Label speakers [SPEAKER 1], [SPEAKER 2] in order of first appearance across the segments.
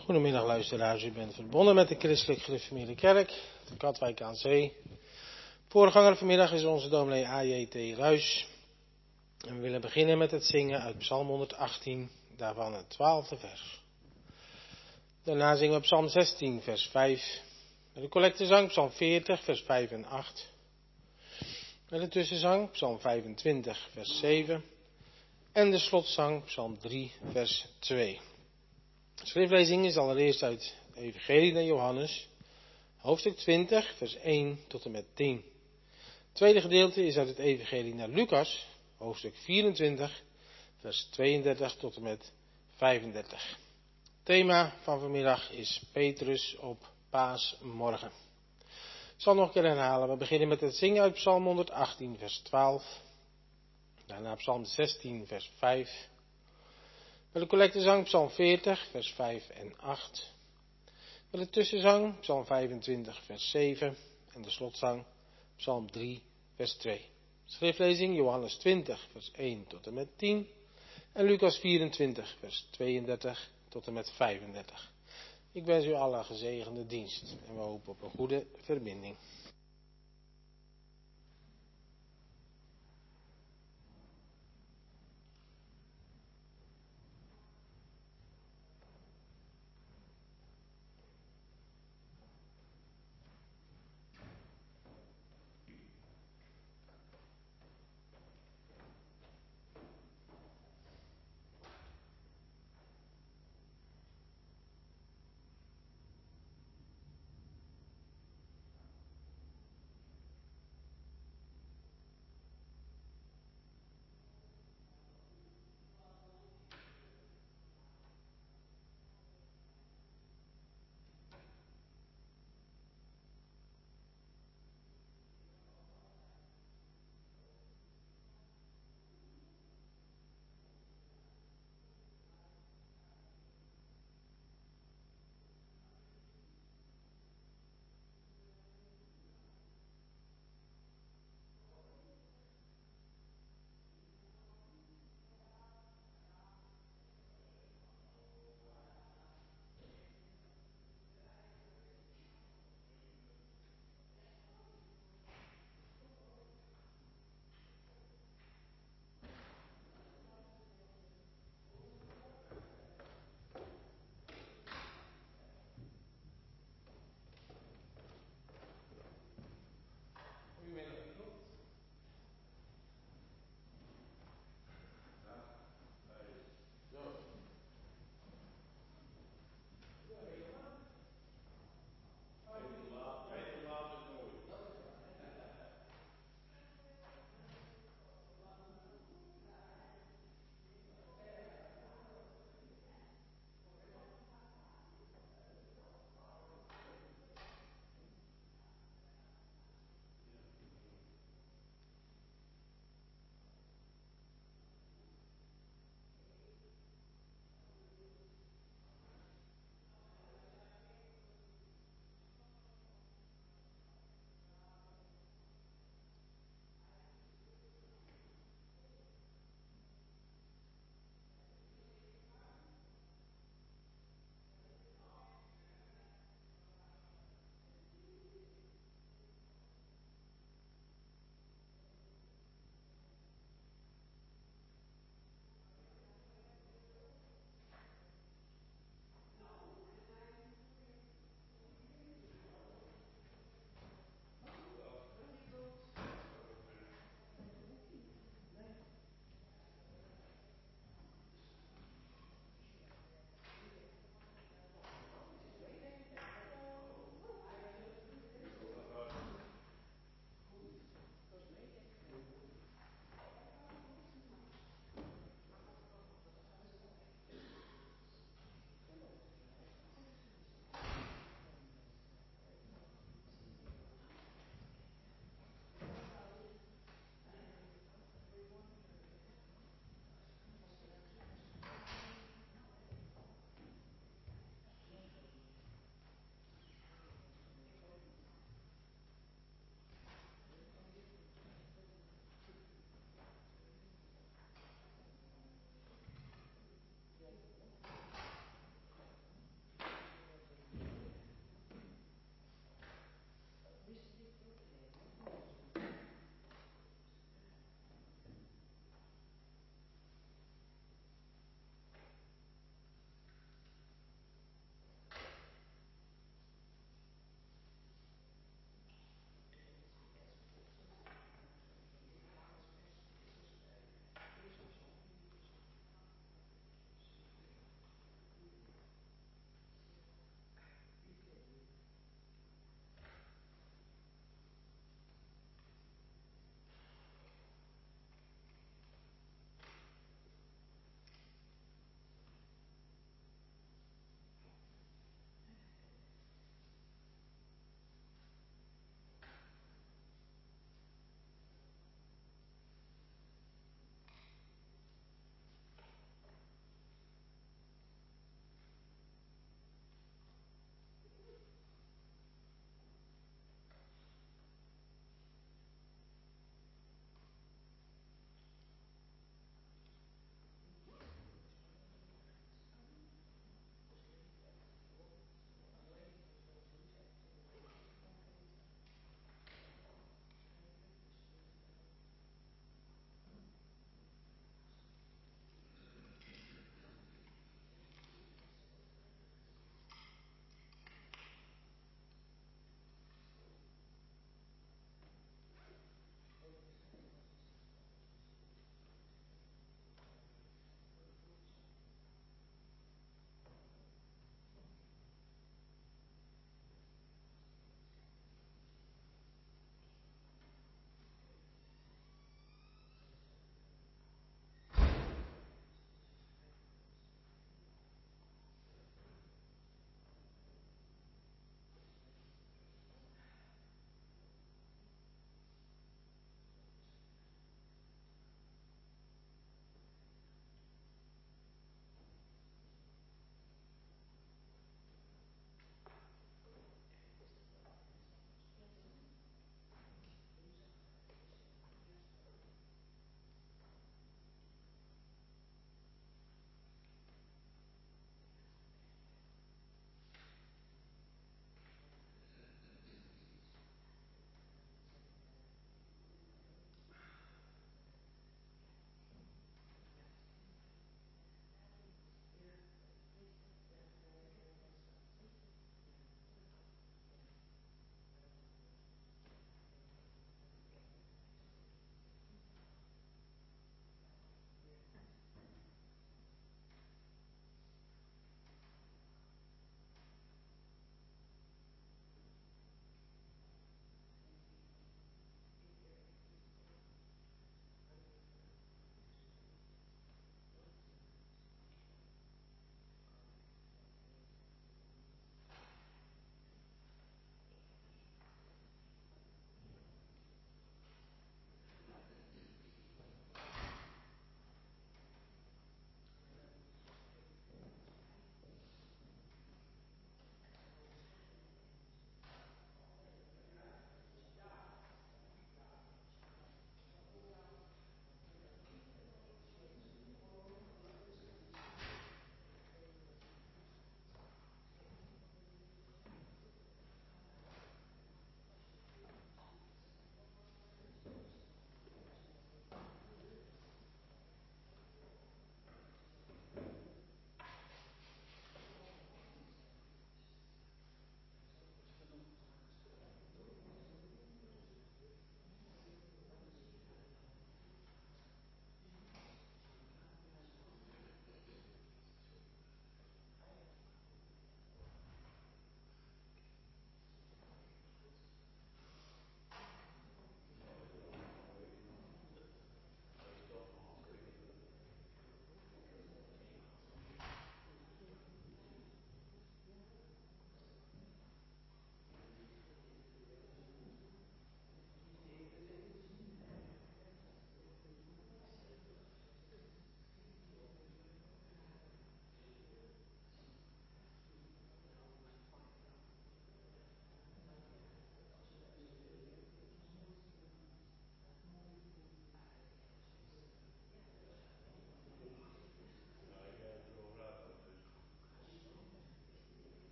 [SPEAKER 1] Goedemiddag luisteraars, u bent verbonden met de Christelijk Gereformeerde Kerk, de Katwijk aan Zee. Voorganger vanmiddag is onze dominee A.J.T. Ruys. En we willen beginnen met het zingen uit Psalm 118, daarvan het 12e vers. Daarna zingen we Psalm 16, vers 5. Met de collectezang Psalm 40, vers 5 en 8. Met de tussenzang Psalm 25, vers 7. En de slotzang Psalm 3, vers 2. De schriftlezing is allereerst uit het Evangelie naar Johannes, hoofdstuk 20, vers 1 tot en met 10. Het tweede gedeelte is uit het Evangelie naar Lucas, hoofdstuk 24, vers 32 tot en met 35. Het thema van vanmiddag is Petrus op Paasmorgen. Ik zal nog een keer herhalen. We beginnen met het zingen uit Psalm 118, vers 12. Daarna Psalm 16, vers 5. Met de collectezang Psalm 40, vers 5 en 8. Met de tussenzang Psalm 25, vers 7. En de slotzang Psalm 3, vers 2. Schriftlezing Johannes 20, vers 1 tot en met 10. En Lucas 24, vers 32 tot en met 35. Ik wens u allen een gezegende dienst. En we hopen op een goede verbinding.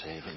[SPEAKER 2] zegen.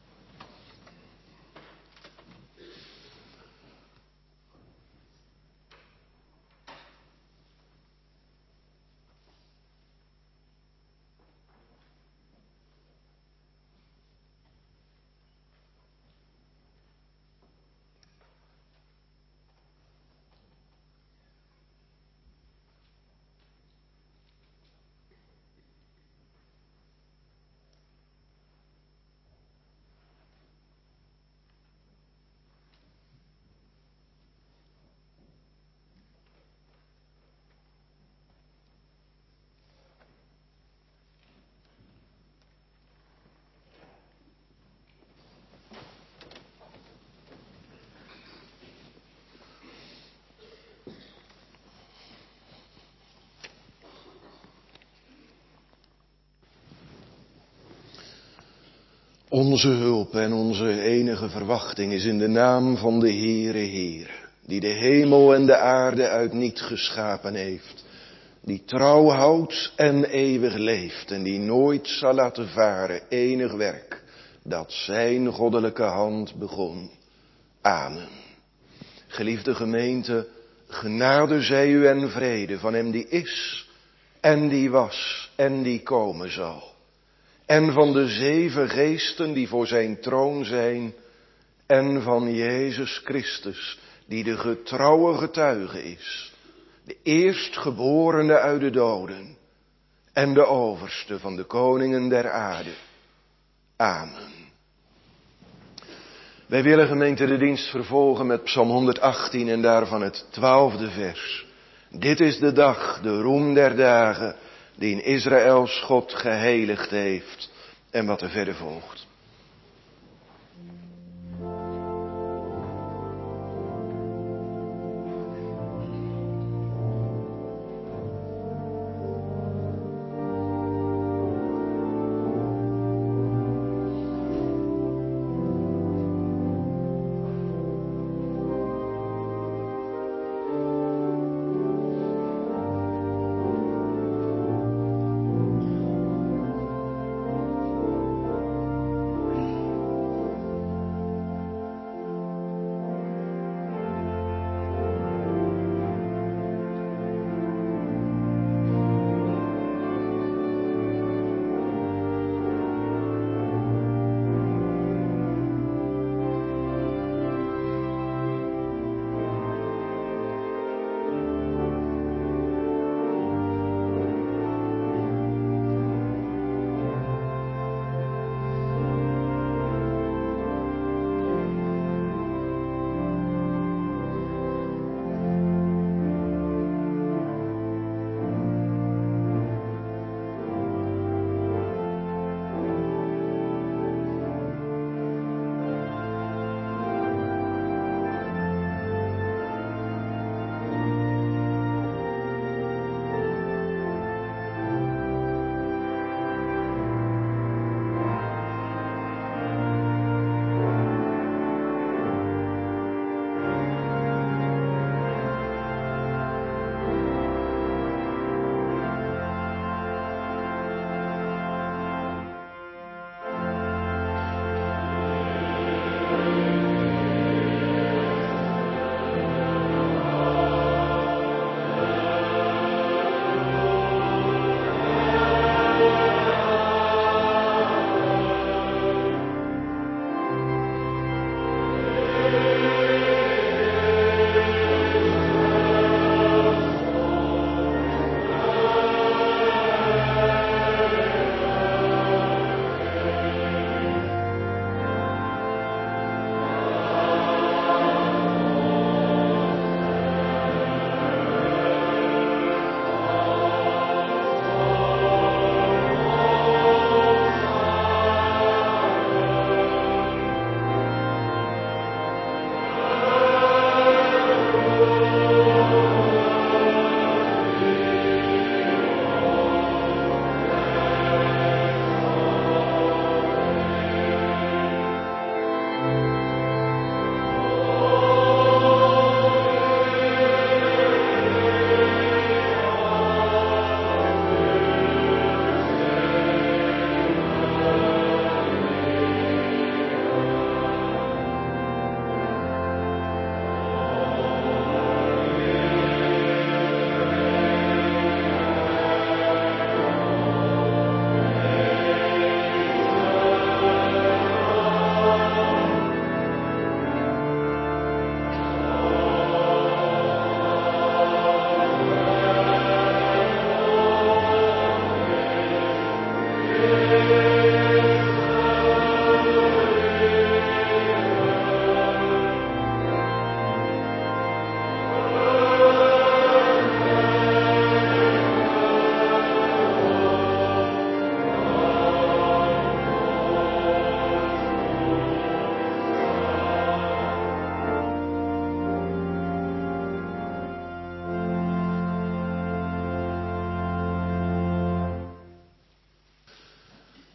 [SPEAKER 2] Onze hulp en onze enige verwachting is in de naam van de Heere Heer, die de hemel en de aarde uit niet geschapen heeft, die trouw houdt en eeuwig leeft en die nooit zal laten varen enig werk dat zijn goddelijke hand begon. Amen. Geliefde gemeente, genade zij u en vrede van hem die is en die was en die komen zal. En van de 7 geesten die voor zijn troon zijn. En van Jezus Christus, die de getrouwe getuige is. De eerstgeborene uit de doden. En de overste van de koningen der aarde. Amen. Wij willen, gemeente, de dienst vervolgen met Psalm 118 en daarvan het 12e vers. Dit is de dag, de roem der dagen, die in Israëls God geheiligd heeft. En wat er verder volgt.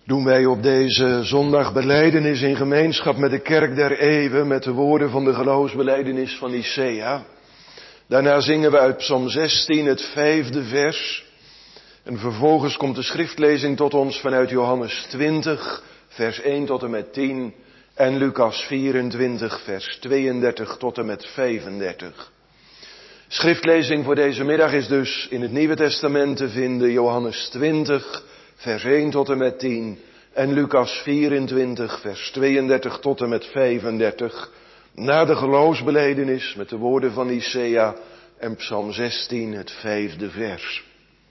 [SPEAKER 2] Doen wij op deze zondag belijdenis in gemeenschap met de kerk der eeuwen, met de woorden van de geloofsbelijdenis van Nicea. Daarna zingen we uit Psalm 16 het 5e vers. En vervolgens komt de schriftlezing tot ons vanuit Johannes 20, vers 1 tot en met 10. En Lucas 24, vers 32 tot en met 35. Schriftlezing voor deze middag is dus in het Nieuwe Testament te vinden. Johannes 20, vers 1 tot en met 10. En Lucas 24, vers 32 tot en met 35. Na de geloofsbelijdenis met de woorden van Nicea en Psalm 16, het 5e vers.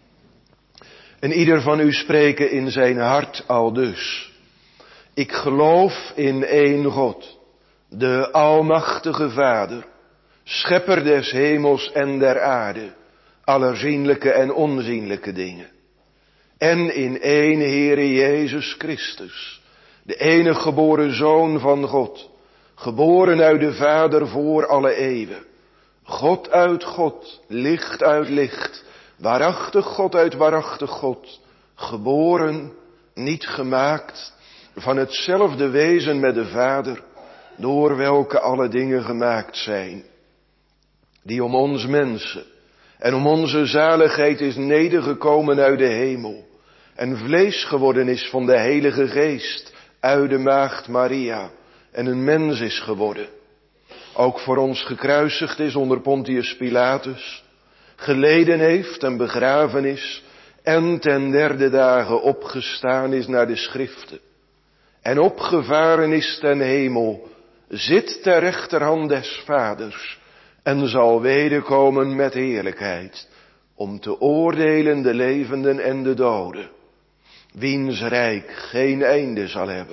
[SPEAKER 2] En ieder van u spreken in zijn hart aldus. Ik geloof in één God, de almachtige Vader, schepper des hemels en der aarde, aller zienlijke en onzienlijke dingen. En in één Heere Jezus Christus, de enige geboren Zoon van God, geboren uit de Vader voor alle eeuwen. God uit God, licht uit licht, waarachtig God uit waarachtig God, geboren, niet gemaakt, van hetzelfde wezen met de Vader, door welke alle dingen gemaakt zijn. Die om ons mensen en om onze zaligheid is nedergekomen uit de hemel en vlees geworden is van de Heilige Geest uit de maagd Maria en een mens is geworden. Ook voor ons gekruisigd is onder Pontius Pilatus, geleden heeft en begraven is en ten derde dagen opgestaan is naar de schriften en opgevaren is ten hemel, zit ter rechterhand des Vaders en zal wederkomen met heerlijkheid om te oordelen de levenden en de doden, wiens rijk geen einde zal hebben.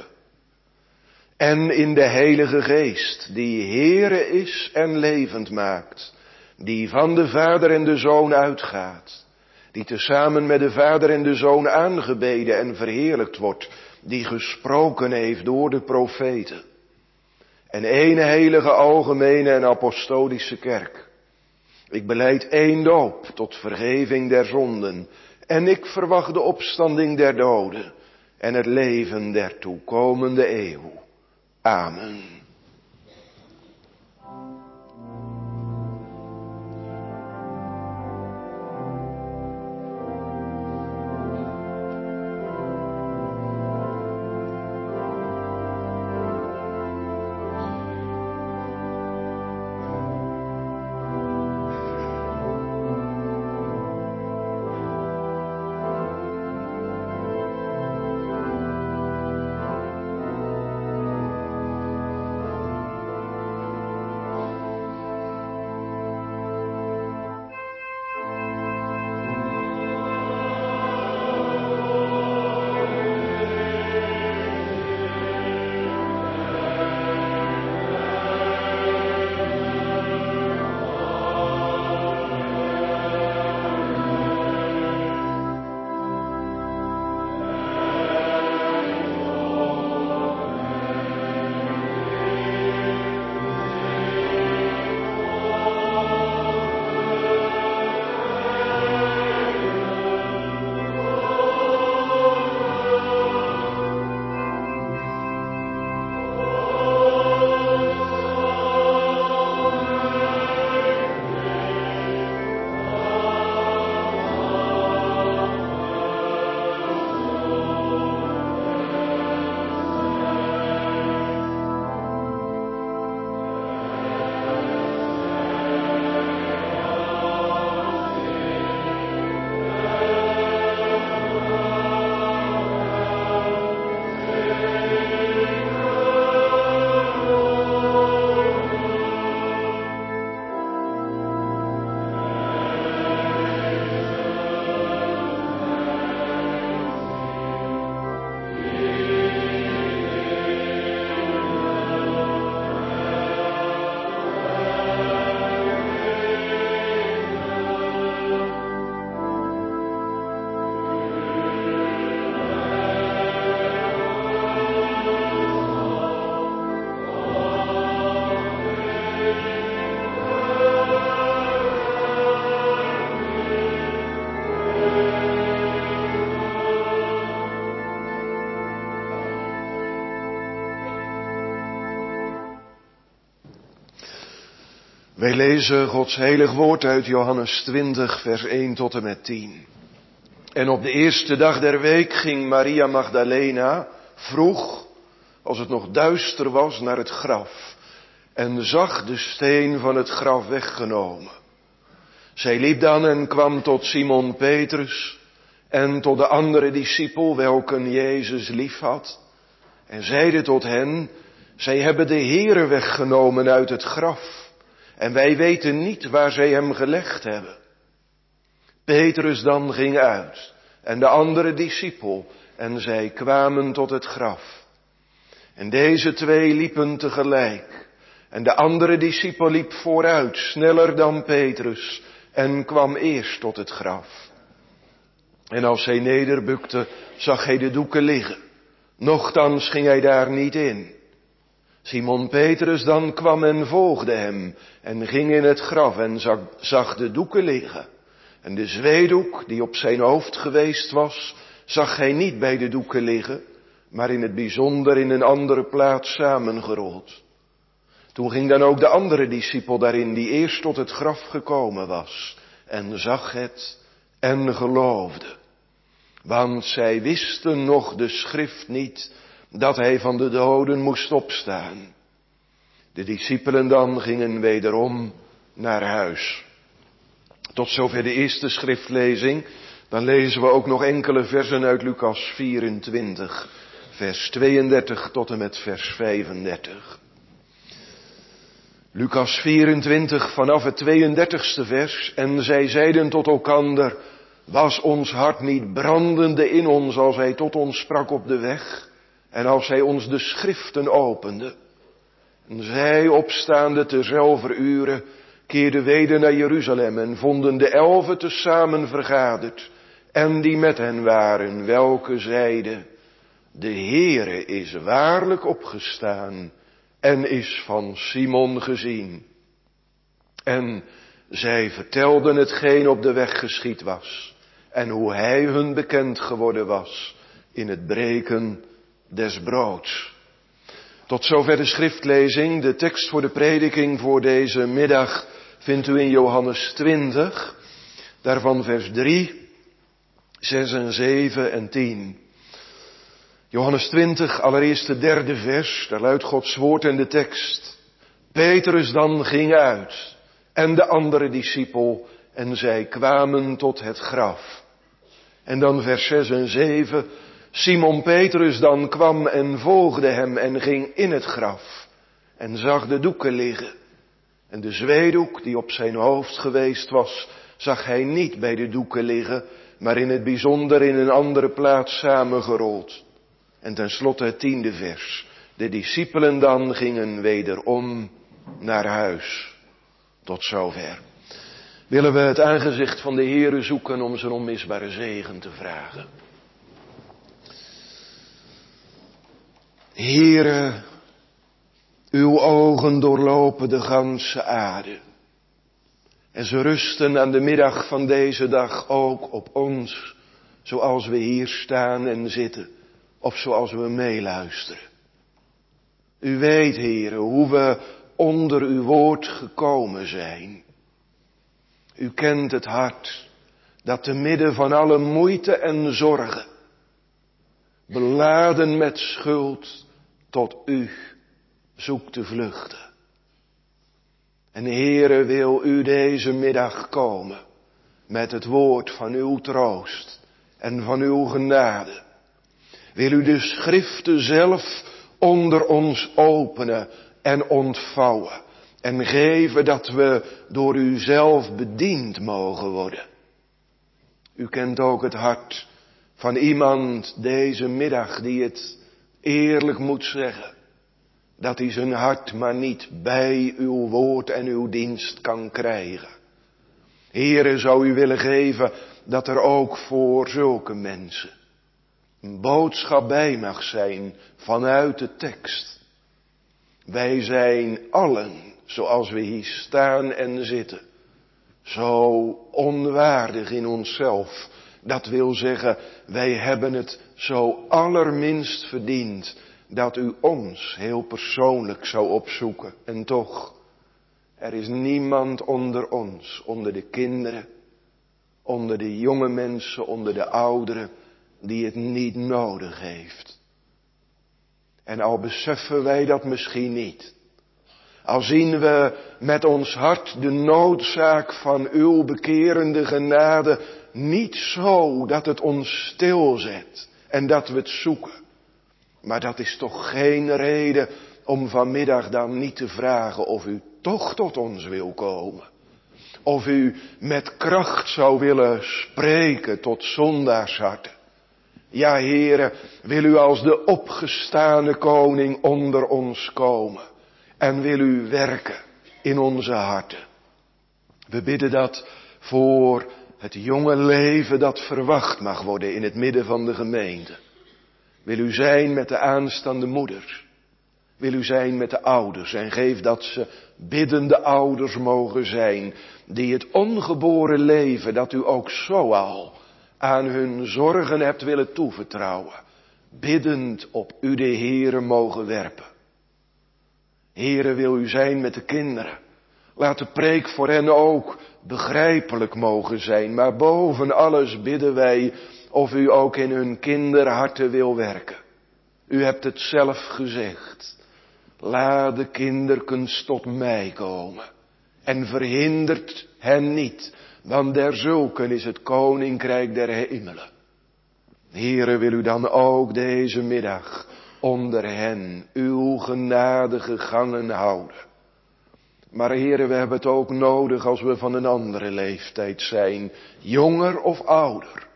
[SPEAKER 2] En in de Heilige Geest, die Heere is en levend maakt, die van de Vader en de Zoon uitgaat, die tezamen met de Vader en de Zoon aangebeden en verheerlijkt wordt, die gesproken heeft door de profeten. En één heilige, algemene en apostolische kerk. Ik belijd één doop tot vergeving der zonden. En ik verwacht de opstanding der doden en het leven der toekomende eeuw. Amen. Wij lezen Gods heilig woord uit Johannes 20, vers 1 tot en met 10. En op de eerste dag der week ging Maria Magdalena vroeg, als het nog duister was, naar het graf en zag de steen van het graf weggenomen. Zij liep dan en kwam tot Simon Petrus en tot de andere discipel, welken Jezus liefhad, en zeide tot hen: zij hebben de Heere weggenomen uit het graf, en wij weten niet waar zij hem gelegd hebben. Petrus dan ging uit, en de andere discipel, en zij kwamen tot het graf. En deze twee liepen tegelijk, en de andere discipel liep vooruit, sneller dan Petrus, en kwam eerst tot het graf. En als hij nederbukte, zag hij de doeken liggen. Nochtans ging hij daar niet in. Simon Petrus dan kwam en volgde hem en ging in het graf en zag de doeken liggen. En de zweedoek die op zijn hoofd geweest was, zag hij niet bij de doeken liggen, maar in het bijzonder in een andere plaats samengerold. Toen ging dan ook de andere discipel daarin, die eerst tot het graf gekomen was, en zag het en geloofde. Want zij wisten nog de schrift niet, dat hij van de doden moest opstaan. De discipelen dan gingen wederom naar huis. Tot zover de eerste schriftlezing. Dan lezen we ook nog enkele versen uit Lucas 24, vers 32 tot en met vers 35. Lucas 24 vanaf het 32e vers. En zij zeiden tot elkander: was ons hart niet brandende in ons als hij tot ons sprak op de weg? En als hij ons de schriften opende? En zij, opstaande terzelfder ure, keerden weder naar Jeruzalem en vonden de 11 tezamen vergaderd en die met hen waren, welke zeiden: de Heere is waarlijk opgestaan en is van Simon gezien. En zij vertelden hetgeen op de weg geschied was en hoe hij hun bekend geworden was in het breken des broods. Tot zover de schriftlezing. De tekst voor de prediking voor deze middag vindt u in Johannes 20. Daarvan vers 3, 6 en 7 en 10. Johannes 20, allereerst de derde vers. Daar luidt Gods woord en de tekst. Petrus dan ging uit en de andere discipel en zij kwamen tot het graf. En dan vers 6 en 7. Simon Petrus dan kwam en volgde hem en ging in het graf en zag de doeken liggen. En de zweedoek die op zijn hoofd geweest was, zag hij niet bij de doeken liggen, maar in het bijzonder in een andere plaats samengerold. En tenslotte het 10e vers. De discipelen dan gingen wederom naar huis. Tot zover. Willen we het aangezicht van de Heere zoeken om zijn onmisbare zegen te vragen. Heere, uw ogen doorlopen de ganse aarde. En ze rusten aan de middag van deze dag ook op ons, zoals we hier staan en zitten, of zoals we meeluisteren. U weet, Heere, hoe we onder uw woord gekomen zijn. U kent het hart dat te midden van alle moeite en zorgen, beladen met schuld, tot u zoekt te vluchten. En Heere, wil u deze middag komen met het woord van uw troost en van uw genade. Wil u de schriften zelf onder ons openen en ontvouwen en geven dat we door u zelf bediend mogen worden. U kent ook het hart van iemand deze middag die het eerlijk moet zeggen, dat hij zijn hart maar niet bij uw woord en uw dienst kan krijgen. Heere, zou u willen geven dat er ook voor zulke mensen een boodschap bij mag zijn vanuit de tekst. Wij zijn allen, zoals we hier staan en zitten, zo onwaardig in onszelf. Dat wil zeggen, wij hebben het zo allerminst verdiend dat u ons heel persoonlijk zou opzoeken. En toch, Er is niemand onder ons, onder de kinderen, onder de jonge mensen, onder de ouderen, die het niet nodig heeft. En al beseffen wij dat misschien niet, al zien we met ons hart de noodzaak van uw bekerende genade niet zo dat het ons stilzet en dat we het zoeken. Maar dat is toch geen reden om vanmiddag dan niet te vragen of u toch tot ons wil komen. Of u met kracht zou willen spreken tot zondaarsharten. Ja, Heere, wil u als de opgestane koning onder ons komen. En wil u werken in onze harten. We bidden dat voor het jonge leven dat verwacht mag worden in het midden van de gemeente. Wil u zijn met de aanstaande moeders. Wil u zijn met de ouders en geef dat ze biddende ouders mogen zijn. Die het ongeboren leven dat u ook zo al aan hun zorgen hebt willen toevertrouwen. Biddend op u de Heere mogen werpen. Heere, wil u zijn met de kinderen. Laat de preek voor hen ook begrijpelijk mogen zijn. Maar boven alles bidden wij of u ook in hun kinderharten wil werken. U hebt het zelf gezegd. Laat de kinderkens tot mij komen. En verhindert hen niet. Want derzulken is het koninkrijk der hemelen. Heere, wil u dan ook deze middag onder hen uw genadige gangen houden. Maar Heere, we hebben het ook nodig als we van een andere leeftijd zijn. Jonger of ouder.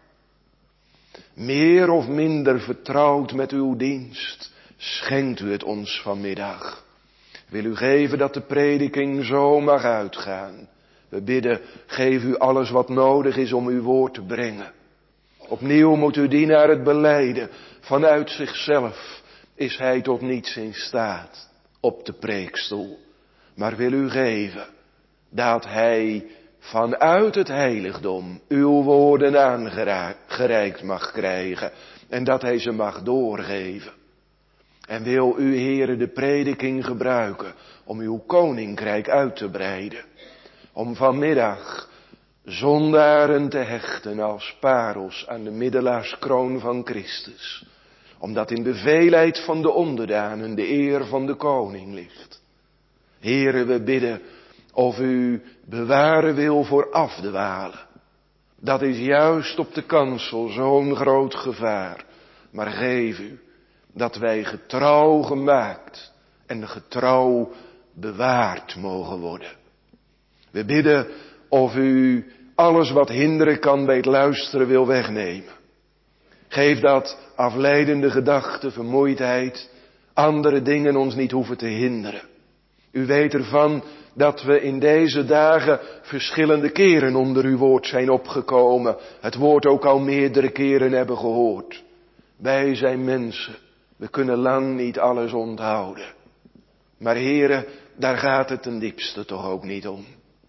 [SPEAKER 2] Meer of minder vertrouwd met uw dienst. Schenkt u het ons vanmiddag. Wil u geven dat de prediking zo mag uitgaan. We bidden, geef u alles wat nodig is om uw woord te brengen. Opnieuw moet uw dienaar het belijden. Vanuit zichzelf is hij tot niets in staat op de preekstoel. Maar wil u geven dat hij vanuit het heiligdom uw woorden aangereikt mag krijgen. En dat hij ze mag doorgeven. En wil u, Heere, de prediking gebruiken om uw koninkrijk uit te breiden. Om vanmiddag zondaren te hechten als parels aan de middelaarskroon van Christus. Omdat in de veelheid van de onderdanen de eer van de koning ligt. Heere, we bidden of u bewaren wil voor afdwalen. Dat is juist op de kansel zo'n groot gevaar. Maar geef u dat wij getrouw gemaakt en getrouw bewaard mogen worden. We bidden of u alles wat hinderen kan bij het luisteren wil wegnemen. Geef dat afleidende gedachten, vermoeidheid, andere dingen ons niet hoeven te hinderen. U weet ervan dat we in deze dagen verschillende keren onder uw woord zijn opgekomen. Het woord ook al meerdere keren hebben gehoord. Wij zijn mensen. We kunnen lang niet alles onthouden. Maar Heere, daar gaat het ten diepste toch ook niet om.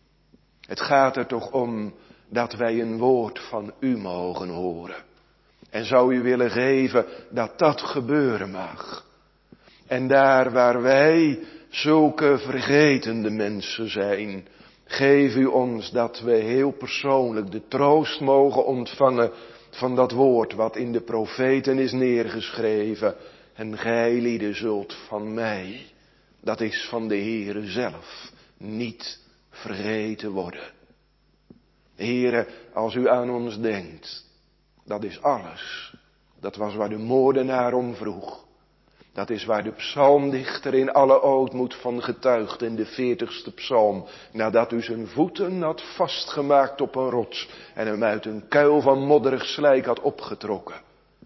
[SPEAKER 2] Het gaat er toch om dat wij een woord van u mogen horen. En zou u willen geven dat dat gebeuren mag. En daar waar wij zulke vergetende mensen zijn, geef u ons dat we heel persoonlijk de troost mogen ontvangen van dat woord wat in de profeten is neergeschreven. En gij lieden zult van mij, dat is van de Heere zelf, niet vergeten worden. Heere, als u aan ons denkt, dat is alles. Dat was waar de moordenaar om vroeg. Dat is waar de psalmdichter in alle ootmoed van getuigt in de 40ste psalm. Nadat u zijn voeten had vastgemaakt op een rots en hem uit een kuil van modderig slijk had opgetrokken.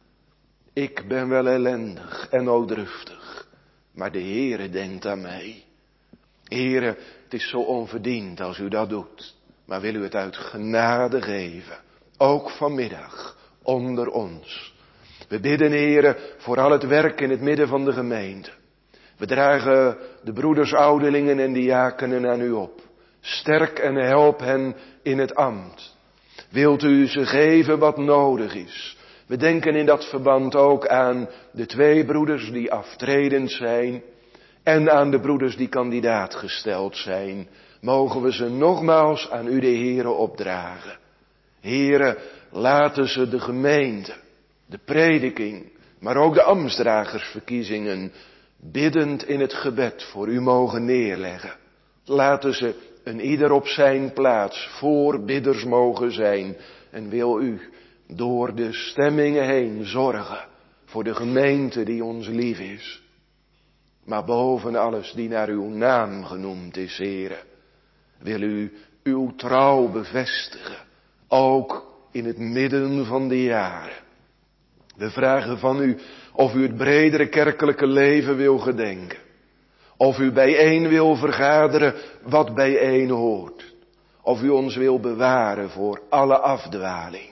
[SPEAKER 2] Ik ben wel ellendig en nooddruftig, maar de Heere denkt aan mij. Heere, het is zo onverdiend als u dat doet, maar wil u het uit genade geven, ook vanmiddag onder ons. We bidden, Heere, voor al het werk in het midden van de gemeente. We dragen de broeders, ouderlingen en diakenen aan u op. Sterk en help hen in het ambt. Wilt u ze geven wat nodig is. We denken in dat verband ook aan de 2 broeders die aftredend zijn. En aan de broeders die kandidaat gesteld zijn. mogen we ze nogmaals aan u de Heere opdragen. Heere, laten ze de gemeente, de prediking, maar ook de ambtsdragersverkiezingen biddend in het gebed voor u mogen neerleggen. Laten ze een ieder op zijn plaats voorbidders mogen zijn. En wil u door de stemmingen heen zorgen voor de gemeente die ons lief is. Maar boven alles die naar uw naam genoemd is, Heere, wil u uw trouw bevestigen. Ook in het midden van de jaren. We vragen van u of u het bredere kerkelijke leven wil gedenken. Of u bijeen wil vergaderen wat bijeen hoort. Of u ons wil bewaren voor alle afdwaling.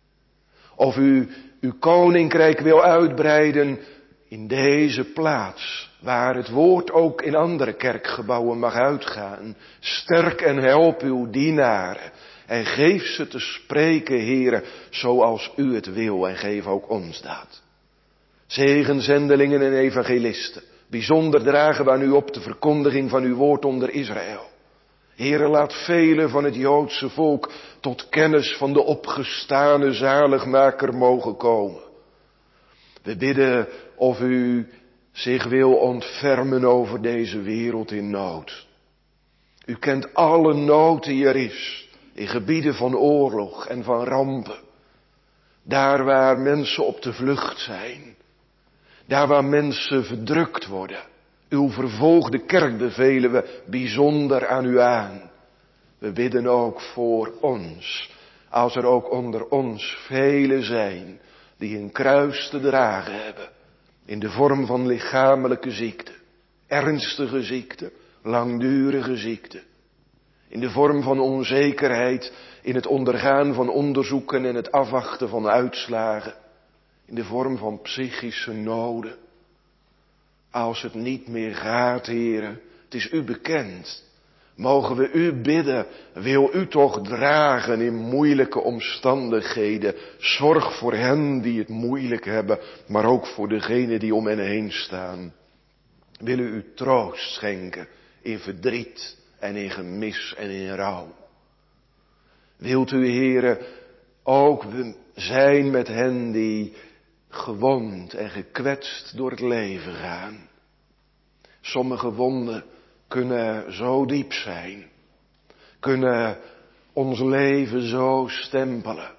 [SPEAKER 2] Of u uw koninkrijk wil uitbreiden in deze plaats. Waar het woord ook in andere kerkgebouwen mag uitgaan. Sterk en help uw dienaren. En geef ze te spreken, Heere, zoals u het wil. En geef ook ons dat. Zegen zendelingen en evangelisten. Bijzonder dragen we aan u op de verkondiging van uw woord onder Israël. Heere, laat velen van het Joodse volk tot kennis van de opgestane zaligmaker mogen komen. We bidden of u zich wil ontfermen over deze wereld in nood. U kent alle nood die er is in gebieden van oorlog en van rampen. Daar waar mensen op de vlucht zijn. Daar waar mensen verdrukt worden. Uw vervolgde kerk bevelen we bijzonder aan u aan. We bidden ook voor ons. Als er ook onder ons velen zijn die een kruis te dragen hebben. In de vorm van lichamelijke ziekte. Ernstige ziekte. Langdurige ziekte. In de vorm van onzekerheid. In het ondergaan van onderzoeken en het afwachten van uitslagen. In de vorm van psychische noden. Als het niet meer gaat, Heere, het is u bekend. Mogen we u bidden, wil u toch dragen in moeilijke omstandigheden. Zorg voor hen die het moeilijk hebben, maar ook voor degenen die om hen heen staan. Wil u troost schenken in verdriet en in gemis en in rouw. Wilt u, Heere, ook zijn met hen die gewond en gekwetst door het leven gaan. Sommige wonden kunnen zo diep zijn. Kunnen ons leven zo stempelen.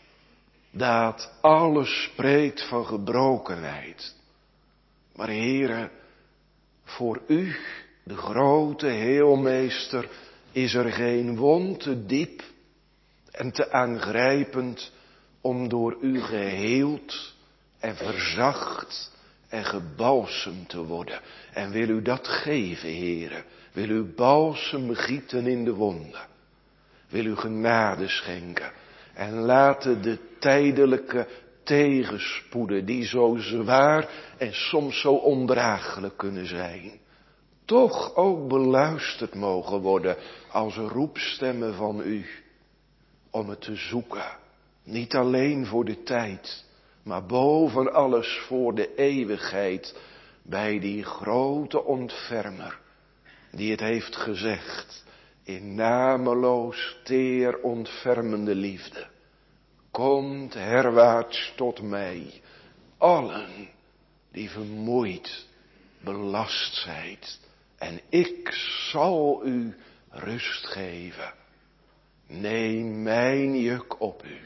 [SPEAKER 2] Dat alles spreekt van gebrokenheid. Maar Heere, voor u, de grote heelmeester, is er geen wond te diep en te aangrijpend om door u geheeld en verzacht en gebalsemd te worden. En wil u dat geven, Heere? Wil u balsem gieten in de wonden? Wil u genade schenken? En laten de tijdelijke tegenspoeden die zo zwaar en soms zo ondraaglijk kunnen zijn, toch ook beluisterd mogen worden als roepstemmen van u. Om het te zoeken. Niet alleen voor de tijd, maar boven alles voor de eeuwigheid. Bij die grote ontfermer, die het heeft gezegd, in nameloos teer ontfermende liefde. Komt herwaarts tot mij, allen die vermoeid, belast zijt, en ik zal u rust geven. Neem mijn juk op u,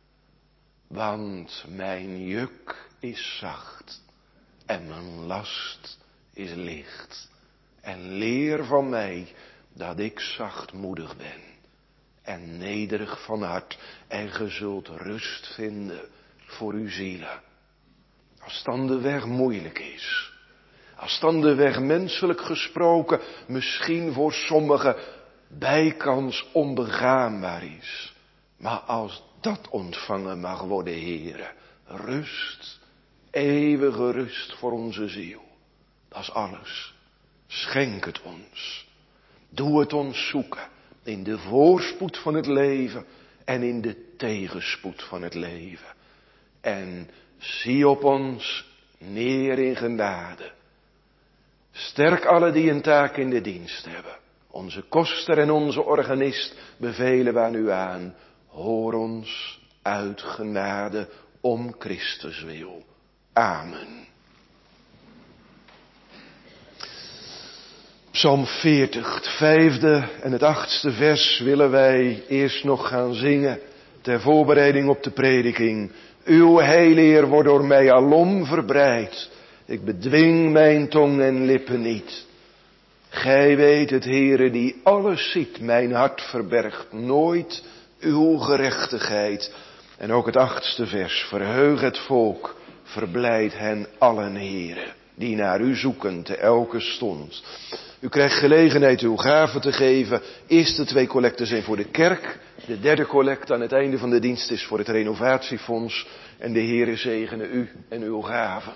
[SPEAKER 2] want mijn juk is zacht en mijn last is licht. En leer van mij dat ik zachtmoedig ben en nederig van hart, en ge zult rust vinden voor uw zielen. Als dan de weg moeilijk is, als dan de weg menselijk gesproken misschien voor sommigen bijkans onbegaanbaar is. Maar als dat ontvangen mag worden, Heere, rust, eeuwige rust voor onze ziel. Dat is alles. Schenk het ons. Doe het ons zoeken in de voorspoed van het leven en in de tegenspoed van het leven. En zie op ons neer in genade. Sterk alle die een taak in de dienst hebben. Onze koster en onze organist bevelen we aan u aan. Hoor ons uit genade om Christus wil. Amen. Psalm 40, het 5e en het 8e vers willen wij eerst nog gaan zingen ter voorbereiding op de prediking. Uw heileer wordt door mij alom verbreid. Ik bedwing mijn tong en lippen niet. Gij weet het, Heere, die alles ziet. Mijn hart verbergt nooit uw gerechtigheid. En ook het 8e vers. Verheug het volk, verblijd hen allen, Heere, die naar u zoeken te elke stond. U krijgt gelegenheid uw gaven te geven. Eerste 2 collecten zijn voor de kerk. De 3e collecte aan het einde van de dienst is voor het renovatiefonds. En de Heere zegene u en uw gaven.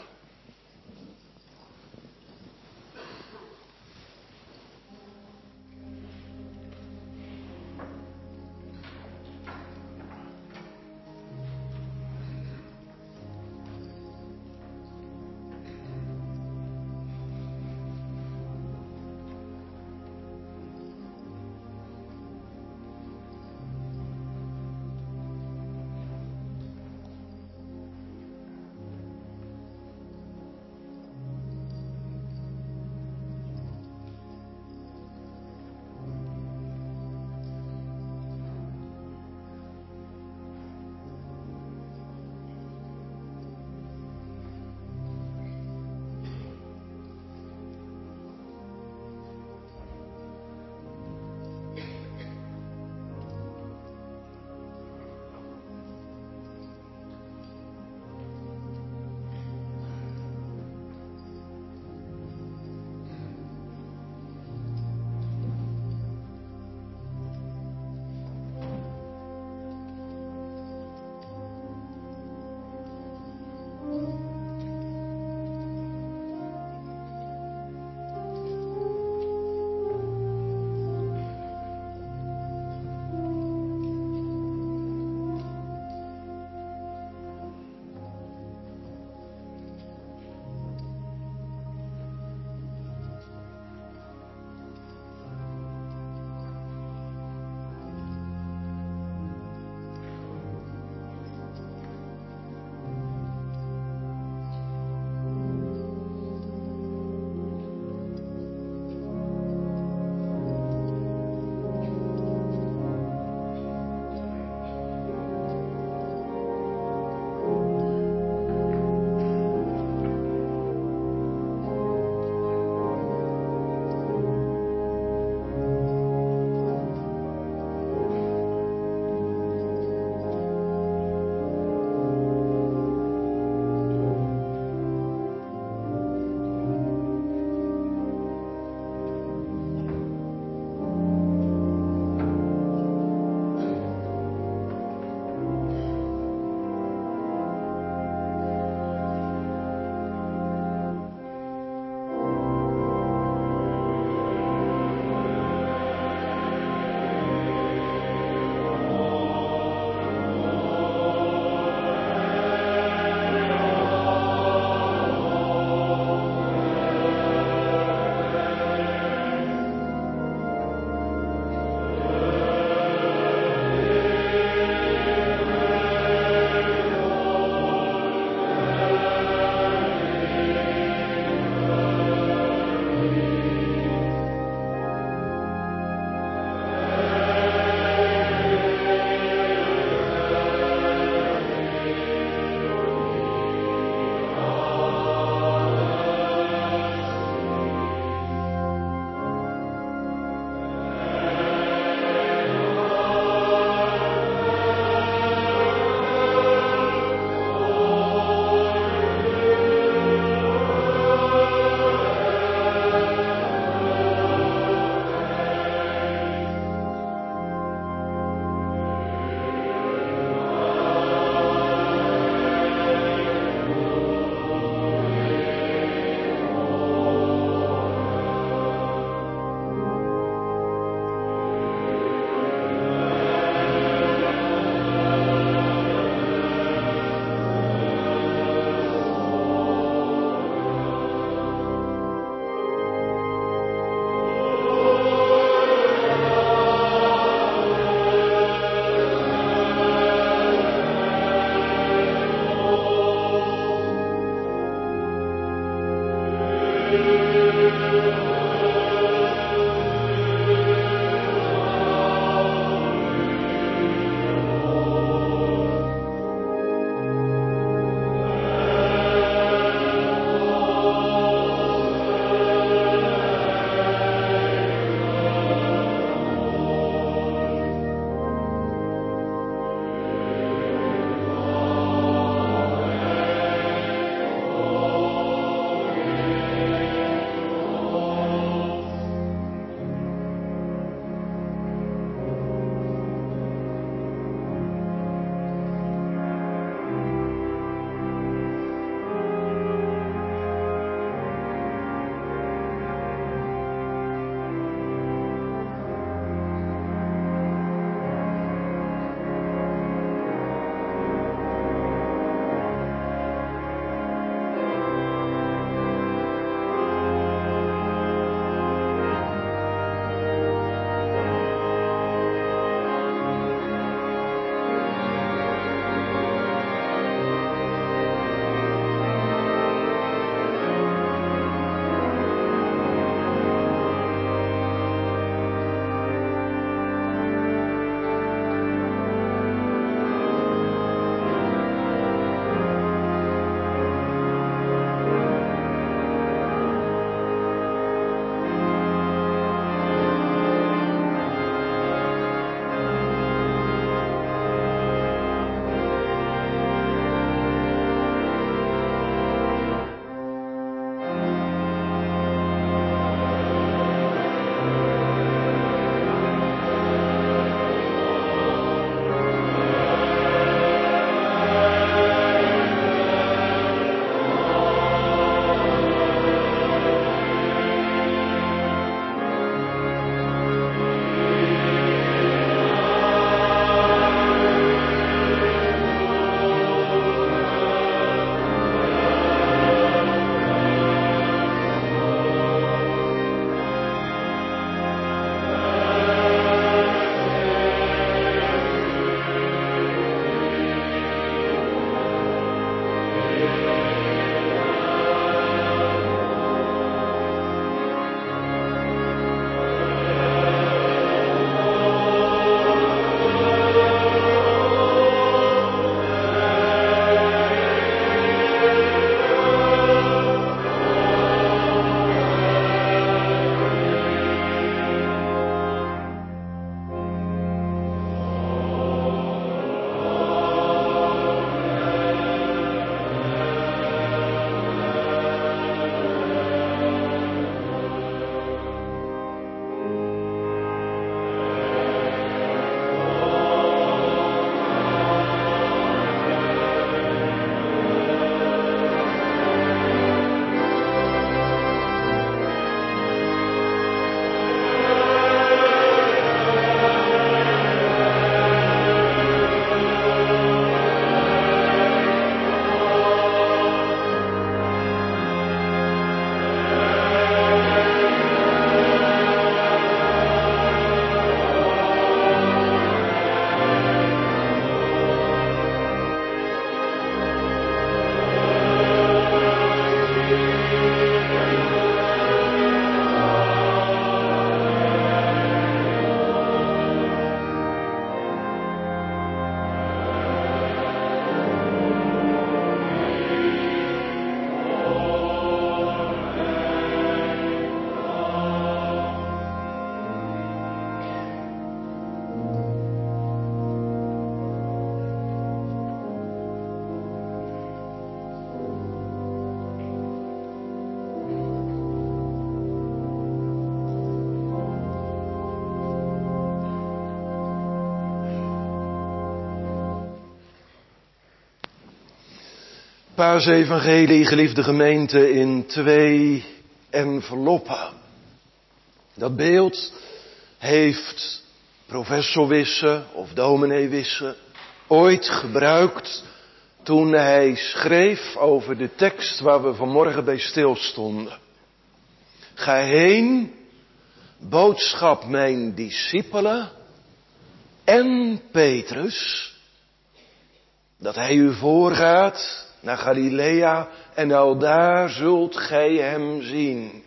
[SPEAKER 2] Paasevangelie, geliefde gemeente, in 2 enveloppen. Dat beeld heeft professor Wisse of dominee Wisse ooit gebruikt toen hij schreef over de tekst waar we vanmorgen bij stilstonden. Ga heen, boodschap mijn discipelen en Petrus, dat hij u voorgaat naar Galilea en aldaar zult gij hem zien.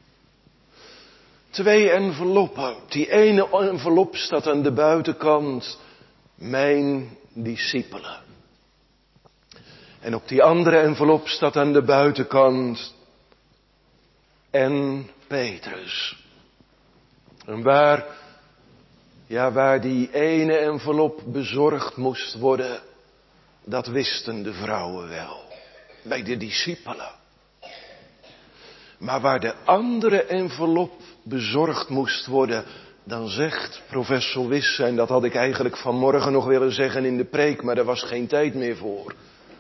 [SPEAKER 2] 2 enveloppen. Die ene envelop staat aan de buitenkant, mijn discipelen. En op die andere envelop staat aan de buitenkant, en Petrus. En waar die ene envelop bezorgd moest worden, dat wisten de vrouwen wel. Bij de discipelen. Maar waar de andere envelop bezorgd moest worden, dan zegt professor Wisse, en dat had ik eigenlijk vanmorgen nog willen zeggen in de preek, maar daar was geen tijd meer voor.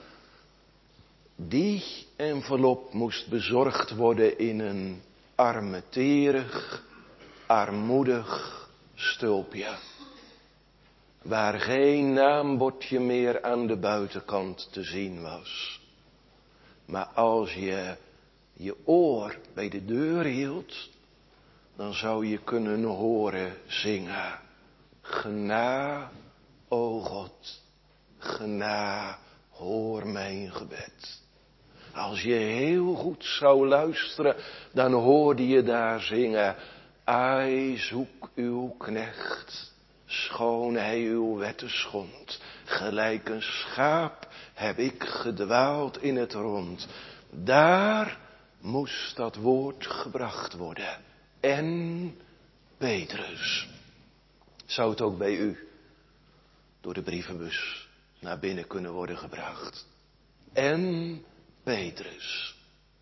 [SPEAKER 2] Die envelop moest bezorgd worden in een armetierig, armoedig stulpje. Waar geen naambordje meer aan de buitenkant te zien was. Maar als je je oor bij de deur hield, dan zou je kunnen horen zingen. Gena, o God, gena, hoor mijn gebed. Als je heel goed zou luisteren, dan hoorde je daar zingen. Ai, zoek uw knecht, schoon hij uw wetten schond. Gelijk een schaap heb ik gedwaald in het rond. Daar moest dat woord gebracht worden. En Petrus. Zou het ook bij u door de brievenbus naar binnen kunnen worden gebracht? En Petrus.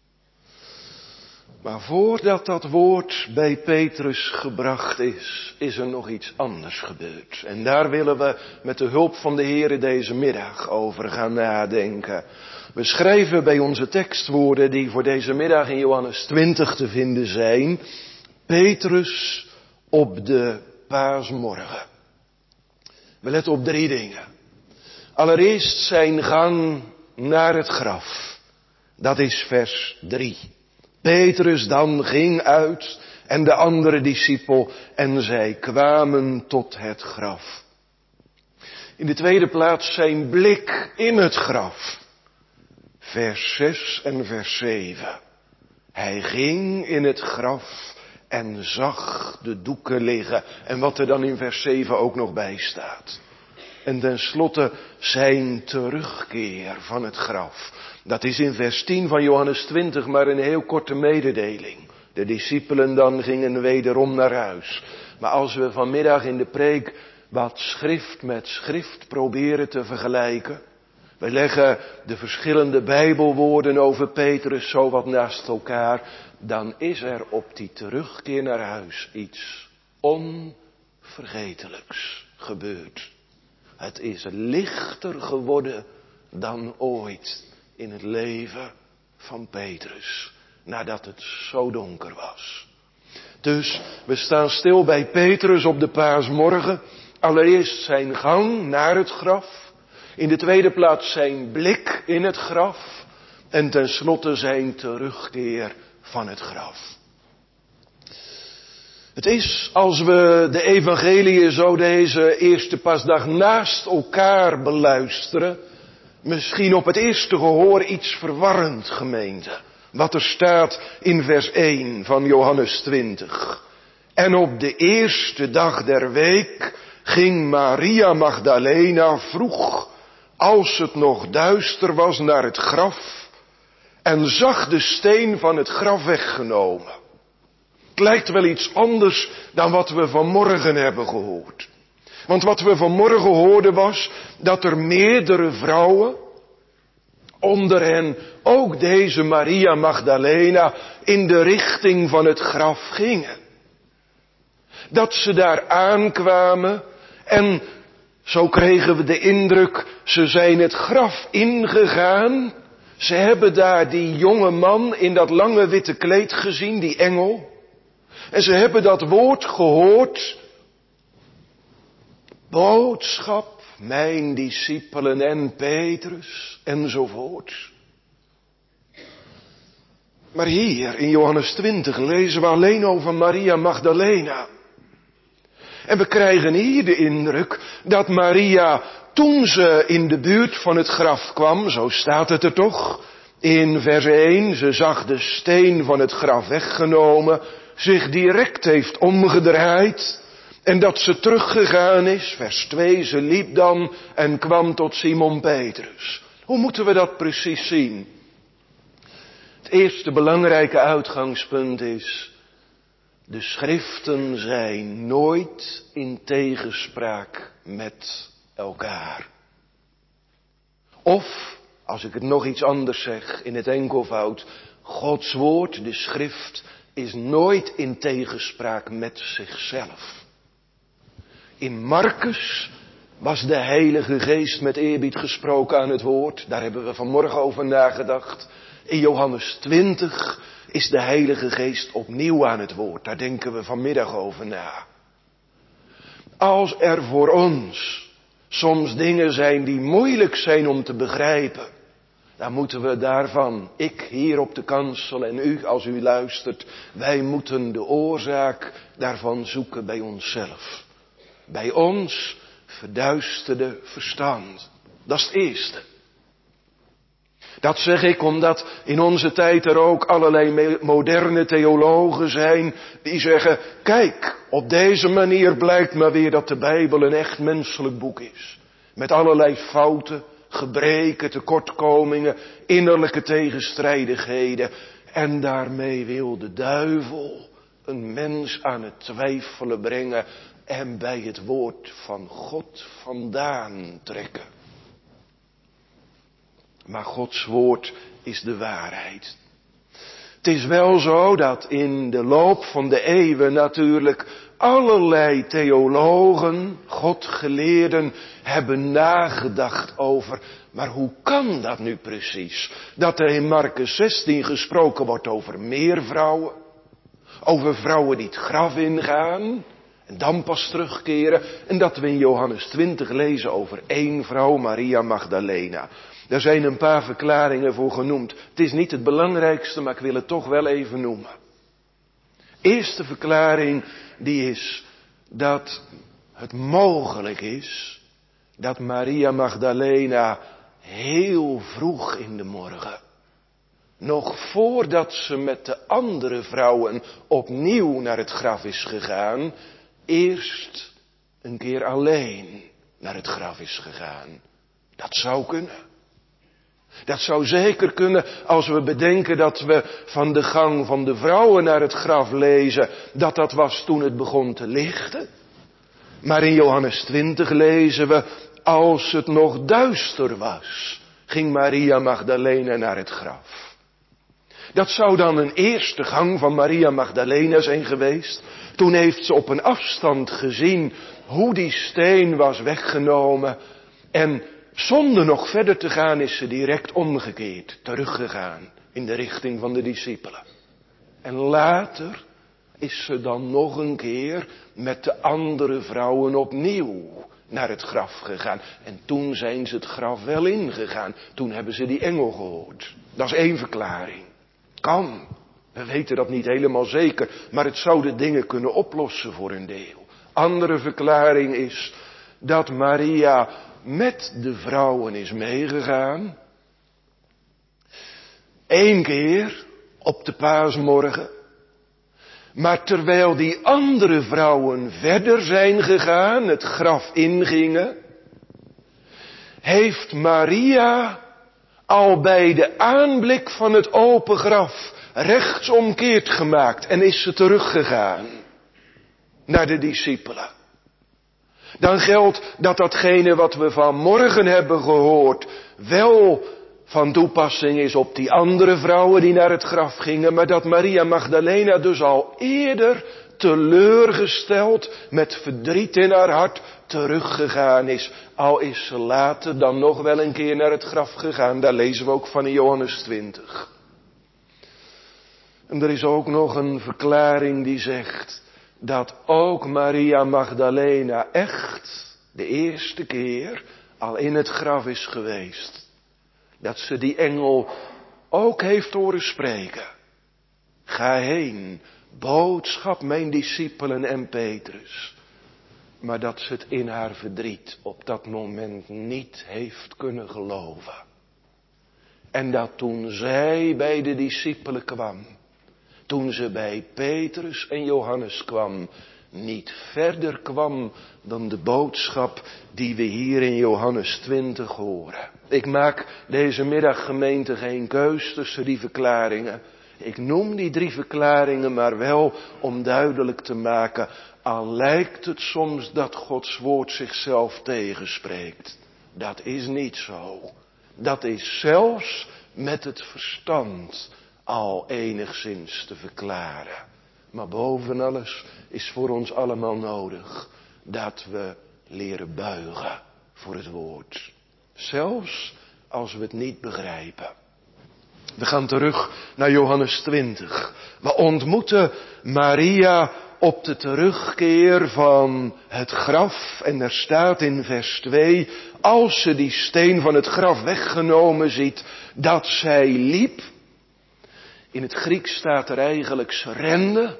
[SPEAKER 2] Maar voordat dat woord bij Petrus gebracht is er nog iets anders gebeurd. En daar willen we met de hulp van de Heere deze middag over gaan nadenken. We schrijven bij onze tekstwoorden die voor deze middag in Johannes 20 te vinden zijn. Petrus op de paasmorgen. We letten op 3 dingen. Allereerst zijn gang naar het graf. Dat is vers 3. Petrus dan ging uit en de andere discipel en zij kwamen tot het graf. In de tweede plaats zijn blik in het graf. Vers 6 en vers 7. Hij ging in het graf en zag de doeken liggen. En wat er dan in vers 7 ook nog bij staat. En tenslotte zijn terugkeer van het graf. Dat is in vers 10 van Johannes 20 maar een heel korte mededeling. De discipelen dan gingen wederom naar huis. Maar als we vanmiddag in de preek wat schrift met schrift proberen te vergelijken. We leggen de verschillende Bijbelwoorden over Petrus zo wat naast elkaar. Dan is er op die terugkeer naar huis iets onvergetelijks gebeurd. Het is lichter geworden dan ooit in het leven van Petrus. Nadat het zo donker was. Dus we staan stil bij Petrus op de paasmorgen. Allereerst zijn gang naar het graf. In de tweede plaats zijn blik in het graf. En tenslotte zijn terugkeer van het graf. Het is, als we de evangeliën zo deze eerste paasdag naast elkaar beluisteren, misschien op het eerste gehoor iets verwarrend, gemeente. Wat er staat in vers 1 van Johannes 20. En op de eerste dag der week ging Maria Magdalena vroeg, als het nog duister was, naar het graf en zag de steen van het graf weggenomen. Het lijkt wel iets anders dan wat we vanmorgen hebben gehoord. Want wat we vanmorgen hoorden was dat er meerdere vrouwen, onder hen ook deze Maria Magdalena, in de richting van het graf gingen. Dat ze daar aankwamen en zo kregen we de indruk, ze zijn het graf ingegaan. Ze hebben daar die jonge man in dat lange witte kleed gezien, die engel. En ze hebben dat woord gehoord. Boodschap, mijn discipelen en Petrus, enzovoort. Maar hier in Johannes 20 lezen we alleen over Maria Magdalena. En we krijgen hier de indruk dat Maria, toen ze in de buurt van het graf kwam, zo staat het er toch, in vers 1, ze zag de steen van het graf weggenomen, zich direct heeft omgedraaid en dat ze teruggegaan is, vers 2, ze liep dan en kwam tot Simon Petrus. Hoe moeten we dat precies zien? Het eerste belangrijke uitgangspunt is, de schriften zijn nooit in tegenspraak met elkaar. Of, als ik het nog iets anders zeg in het enkelvoud, Gods woord, de schrift, is nooit in tegenspraak met zichzelf. In Marcus was de Heilige Geest met eerbied gesproken aan het woord. Daar hebben we vanmorgen over nagedacht. In Johannes 20 is de Heilige Geest opnieuw aan het woord. Daar denken we vanmiddag over na. Als er voor ons soms dingen zijn die moeilijk zijn om te begrijpen, dan moeten we daarvan, ik hier op de kansel en u als u luistert, wij moeten de oorzaak daarvan zoeken bij onszelf. Bij ons verduisterde verstand. Dat is het eerste. Dat zeg ik omdat in onze tijd er ook allerlei moderne theologen zijn die zeggen, kijk, op deze manier blijkt maar weer dat de Bijbel een echt menselijk boek is. Met allerlei fouten, gebreken, tekortkomingen, innerlijke tegenstrijdigheden. En daarmee wil de duivel een mens aan het twijfelen brengen en bij het woord van God vandaan trekken. Maar Gods woord is de waarheid. Het is wel zo dat in de loop van de eeuwen natuurlijk allerlei theologen, Godgeleerden, hebben nagedacht over, maar hoe kan dat nu precies? Dat er in Marcus 16 gesproken wordt over meer vrouwen, over vrouwen die het graf ingaan en dan pas terugkeren, en dat we in Johannes 20 lezen over één vrouw, Maria Magdalena. Daar zijn een paar verklaringen voor genoemd. Het is niet het belangrijkste, maar ik wil het toch wel even noemen. Eerste verklaring die is dat het mogelijk is dat Maria Magdalena heel vroeg in de morgen, nog voordat ze met de andere vrouwen opnieuw naar het graf is gegaan, eerst een keer alleen naar het graf is gegaan. Dat zou kunnen. Dat zou zeker kunnen als we bedenken dat we van de gang van de vrouwen naar het graf lezen, dat was toen het begon te lichten. Maar in Johannes 20 lezen we, als het nog duister was, ging Maria Magdalena naar het graf. Dat zou dan een eerste gang van Maria Magdalena zijn geweest. Toen heeft ze op een afstand gezien hoe die steen was weggenomen en zonder nog verder te gaan is ze direct omgekeerd, teruggegaan in de richting van de discipelen. En later is ze dan nog een keer met de andere vrouwen opnieuw naar het graf gegaan. En toen zijn ze het graf wel ingegaan. Toen hebben ze die engel gehoord. Dat is één verklaring. Kan. We weten dat niet helemaal zeker, maar het zou de dingen kunnen oplossen voor een deel. Andere verklaring is dat Maria met de vrouwen is meegegaan. 1 keer op de paasmorgen. Maar terwijl die andere vrouwen verder zijn gegaan, het graf ingingen, heeft Maria al bij de aanblik van het open graf rechtsomkeerd gemaakt en is ze teruggegaan naar de discipelen. Dan geldt dat datgene wat we vanmorgen hebben gehoord wel van toepassing is op die andere vrouwen die naar het graf gingen, maar dat Maria Magdalena dus al eerder teleurgesteld, met verdriet in haar hart, teruggegaan is. Al is ze later dan nog wel een keer naar het graf gegaan. Daar lezen we ook van in Johannes 20. En er is ook nog een verklaring die zegt dat ook Maria Magdalena echt de eerste keer al in het graf is geweest. Dat ze die engel ook heeft horen spreken. Ga heen, boodschap mijn discipelen en Petrus. Maar dat ze het in haar verdriet op dat moment niet heeft kunnen geloven. En dat toen zij bij de discipelen kwam, toen ze bij Petrus en Johannes kwam, niet verder kwam dan de boodschap die we hier in Johannes 20 horen. Ik maak deze middag, gemeente, geen keus tussen die verklaringen. Ik noem die 3 verklaringen maar wel om duidelijk te maken, al lijkt het soms dat Gods woord zichzelf tegenspreekt. Dat is niet zo. Dat is zelfs met het verstand al enigszins te verklaren. Maar boven alles is voor ons allemaal nodig dat we leren buigen voor het woord. Zelfs als we het niet begrijpen. We gaan terug naar Johannes 20. We ontmoeten Maria op de terugkeer van het graf. En er staat in vers 2, als ze die steen van het graf weggenomen ziet, dat zij liep. In het Grieks staat er eigenlijk, ze rende.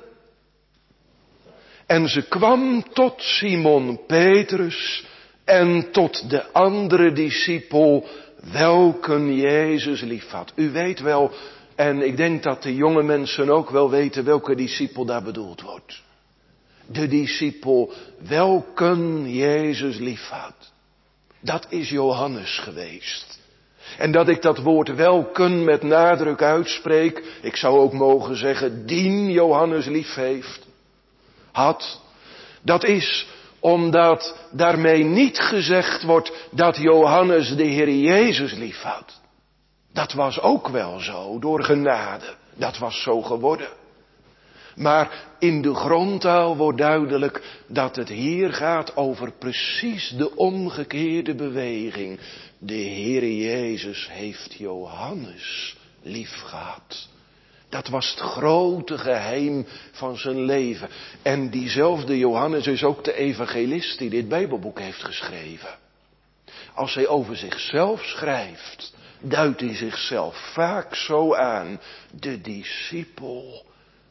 [SPEAKER 2] En ze kwam tot Simon Petrus en tot de andere discipel, welke Jezus liefhad. U weet wel, en ik denk dat de jonge mensen ook wel weten welke discipel daar bedoeld wordt. De discipel welke Jezus liefhad. Dat is Johannes geweest. En dat ik dat woord welken met nadruk uitspreek, ik zou ook mogen zeggen, dien Johannes lief heeft, had. Dat is omdat daarmee niet gezegd wordt dat Johannes de Heer Jezus lief had. Dat was ook wel zo, door genade. Dat was zo geworden. Maar in de grondtaal wordt duidelijk dat het hier gaat over precies de omgekeerde beweging. De Heer Jezus heeft Johannes lief gehad. Dat was het grote geheim van zijn leven. En diezelfde Johannes is ook de evangelist die dit Bijbelboek heeft geschreven. Als hij over zichzelf schrijft, duidt hij zichzelf vaak zo aan. De discipel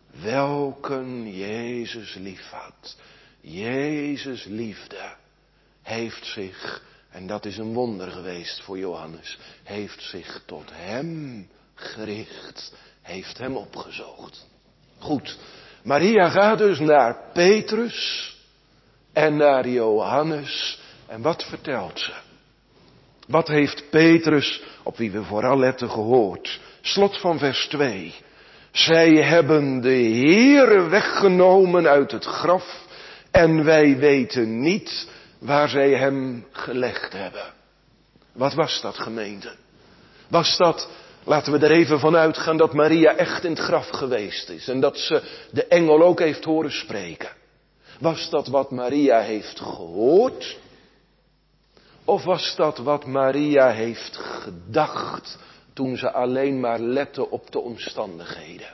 [SPEAKER 2] welke Jezus liefhad. Jezus liefde heeft zich, en dat is een wonder geweest voor Johannes, heeft zich tot hem gericht. Heeft hem opgezocht. Goed, Maria gaat dus naar Petrus en naar Johannes. En wat vertelt ze? Wat heeft Petrus, op wie we vooral letten, gehoord? Slot van vers 2. Zij hebben de Heere weggenomen uit het graf en wij weten niet waar zij hem gelegd hebben. Wat was dat, gemeente? Was dat, laten we er even van uitgaan, dat Maria echt in het graf geweest is en dat ze de engel ook heeft horen spreken? Was dat wat Maria heeft gehoord? Of was dat wat Maria heeft gedacht toen ze alleen maar lette op de omstandigheden?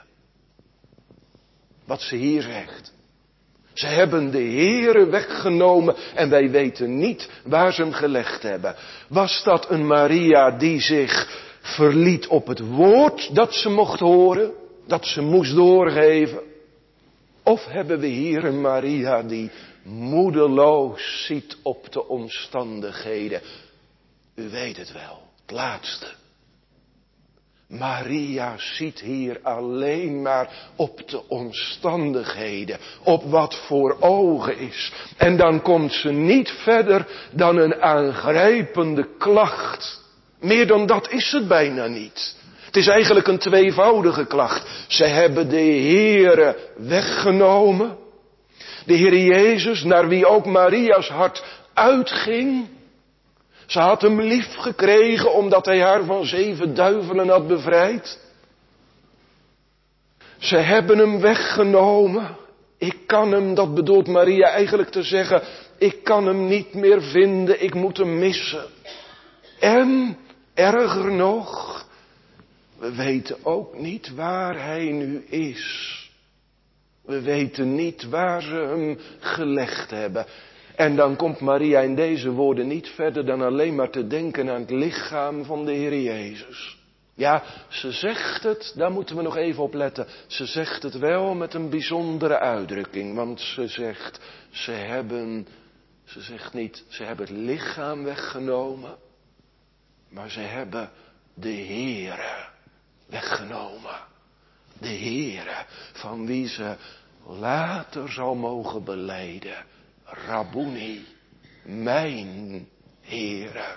[SPEAKER 2] Wat ze hier zegt. Ze hebben de Heere weggenomen en wij weten niet waar ze hem gelegd hebben. Was dat een Maria die zich verliet op het woord dat ze mocht horen, dat ze moest doorgeven? Of hebben we hier een Maria die moedeloos ziet op de omstandigheden? U weet het wel, het laatste. Maria ziet hier alleen maar op de omstandigheden, op wat voor ogen is. En dan komt ze niet verder dan een aangrijpende klacht. Meer dan dat is het bijna niet. Het is eigenlijk een tweevoudige klacht. Ze hebben de Heere weggenomen. De Heer Jezus, naar wie ook Maria's hart uitging. Ze had hem lief gekregen omdat hij haar van 7 duivelen had bevrijd. Ze hebben hem weggenomen. Ik kan hem, dat bedoelt Maria eigenlijk te zeggen, ik kan hem niet meer vinden, ik moet hem missen. En, erger nog, we weten ook niet waar hij nu is. We weten niet waar ze hem gelegd hebben. En dan komt Maria in deze woorden niet verder dan alleen maar te denken aan het lichaam van de Heer Jezus. Ja, ze zegt het, daar moeten we nog even op letten. Ze zegt het wel met een bijzondere uitdrukking. Want ze zegt, ze zegt niet, ze hebben het lichaam weggenomen. Maar ze hebben de Heere weggenomen. De Heere, van wie ze later zal mogen belijden. Rabboni, mijn Heere.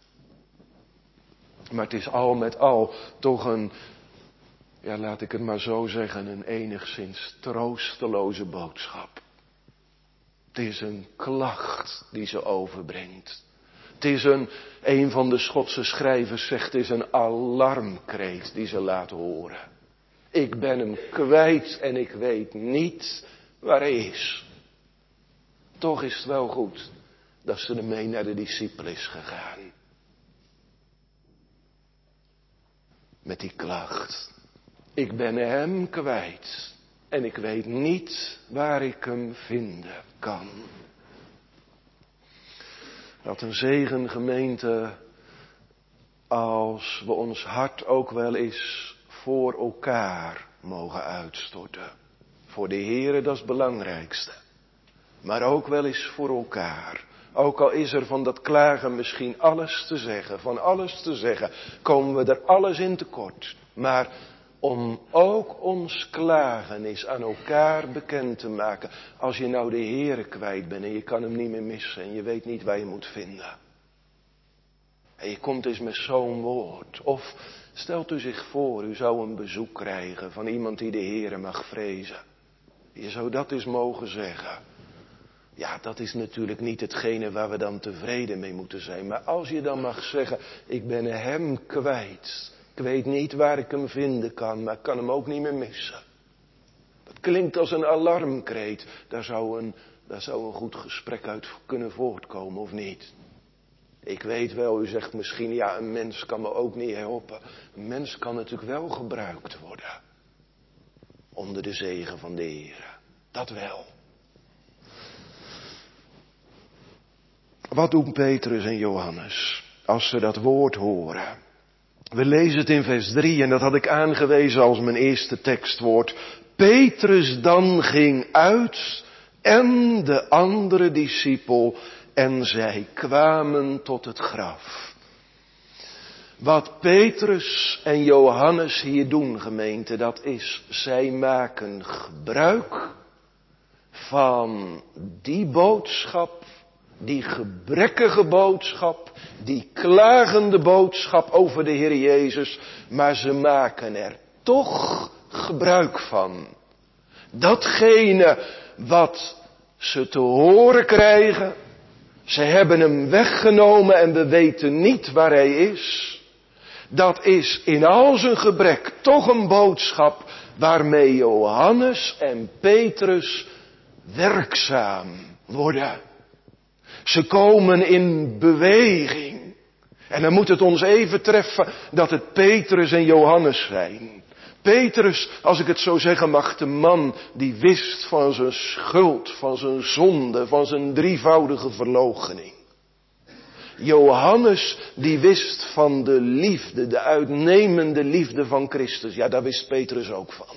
[SPEAKER 2] Maar het is al met al toch een, ja laat ik het maar zo zeggen, een enigszins troosteloze boodschap. Het is een klacht die ze overbrengt. Het is een van de Schotse schrijvers zegt, het is een alarmkreet die ze laat horen. Ik ben hem kwijt en ik weet niet waar hij is. Toch is het wel goed dat ze ermee naar de discipel is gegaan. Met die klacht. Ik ben hem kwijt en ik weet niet waar ik hem vinden kan. Wat een zegen, gemeente, als we ons hart ook wel eens voor elkaar mogen uitstorten. Voor de Heere, dat is het belangrijkste. Maar ook wel eens voor elkaar. Ook al is er van dat klagen misschien alles te zeggen, van alles te zeggen, komen we er alles in tekort. Maar om ook ons klagen is aan elkaar bekend te maken. Als je nou de Heere kwijt bent en je kan hem niet meer missen en je weet niet waar je moet vinden. En je komt eens met zo'n woord. Of stelt u zich voor, u zou een bezoek krijgen van iemand die de Heere mag vrezen. Je zou dat eens mogen zeggen. Ja, dat is natuurlijk niet hetgene waar we dan tevreden mee moeten zijn. Maar als je dan mag zeggen, ik ben hem kwijt. Ik weet niet waar ik hem vinden kan, maar ik kan hem ook niet meer missen. Dat klinkt als een alarmkreet. Daar zou een goed gesprek uit kunnen voortkomen, of niet? Ik weet wel, u zegt misschien, ja, een mens kan me ook niet helpen. Een mens kan natuurlijk wel gebruikt worden. Onder de zegen van de Heer. Dat wel. Wat doen Petrus en Johannes als ze dat woord horen? We lezen het in vers 3 en dat had ik aangewezen als mijn eerste tekstwoord. Petrus dan ging uit en de andere discipel en zij kwamen tot het graf. Wat Petrus en Johannes hier doen, gemeente, dat is, zij maken gebruik van die boodschap, die gebrekkige boodschap, die klagende boodschap over de Heer Jezus, maar ze maken er toch gebruik van. Datgene wat ze te horen krijgen, ze hebben hem weggenomen en we weten niet waar hij is. Dat is in al zijn gebrek toch een boodschap waarmee Johannes en Petrus werkzaam worden. Ze komen in beweging. En dan moet het ons even treffen dat het Petrus en Johannes zijn. Petrus, als ik het zo zeggen mag, de man die wist van zijn schuld, van zijn zonde, van zijn drievoudige verloochening. Johannes, die wist van de liefde, de uitnemende liefde van Christus. Ja, daar wist Petrus ook van.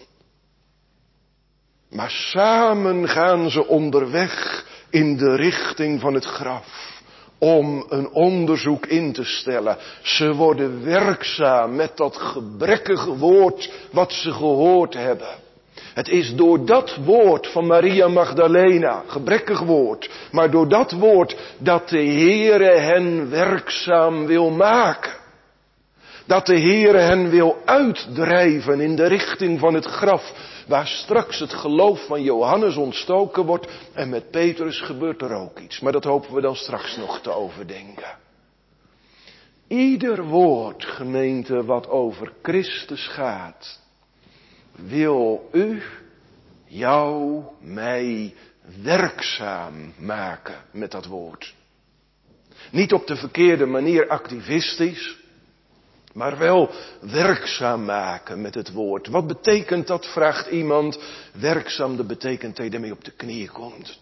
[SPEAKER 2] Maar samen gaan ze onderweg in de richting van het graf. Om een onderzoek in te stellen. Ze worden werkzaam met dat gebrekkige woord wat ze gehoord hebben. Het is door dat woord van Maria Magdalena, gebrekkig woord, maar door dat woord dat de Heere hen werkzaam wil maken. Dat de Heere hen wil uitdrijven in de richting van het graf, waar straks het geloof van Johannes ontstoken wordt en met Petrus gebeurt er ook iets. Maar dat hopen we dan straks nog te overdenken. Ieder woord, gemeente, wat over Christus gaat, wil u, jou, mij werkzaam maken met dat woord. Niet op de verkeerde manier activistisch, maar wel werkzaam maken met het woord. Wat betekent dat, vraagt iemand. Werkzaam, dat betekent dat je ermee op de knieën komt.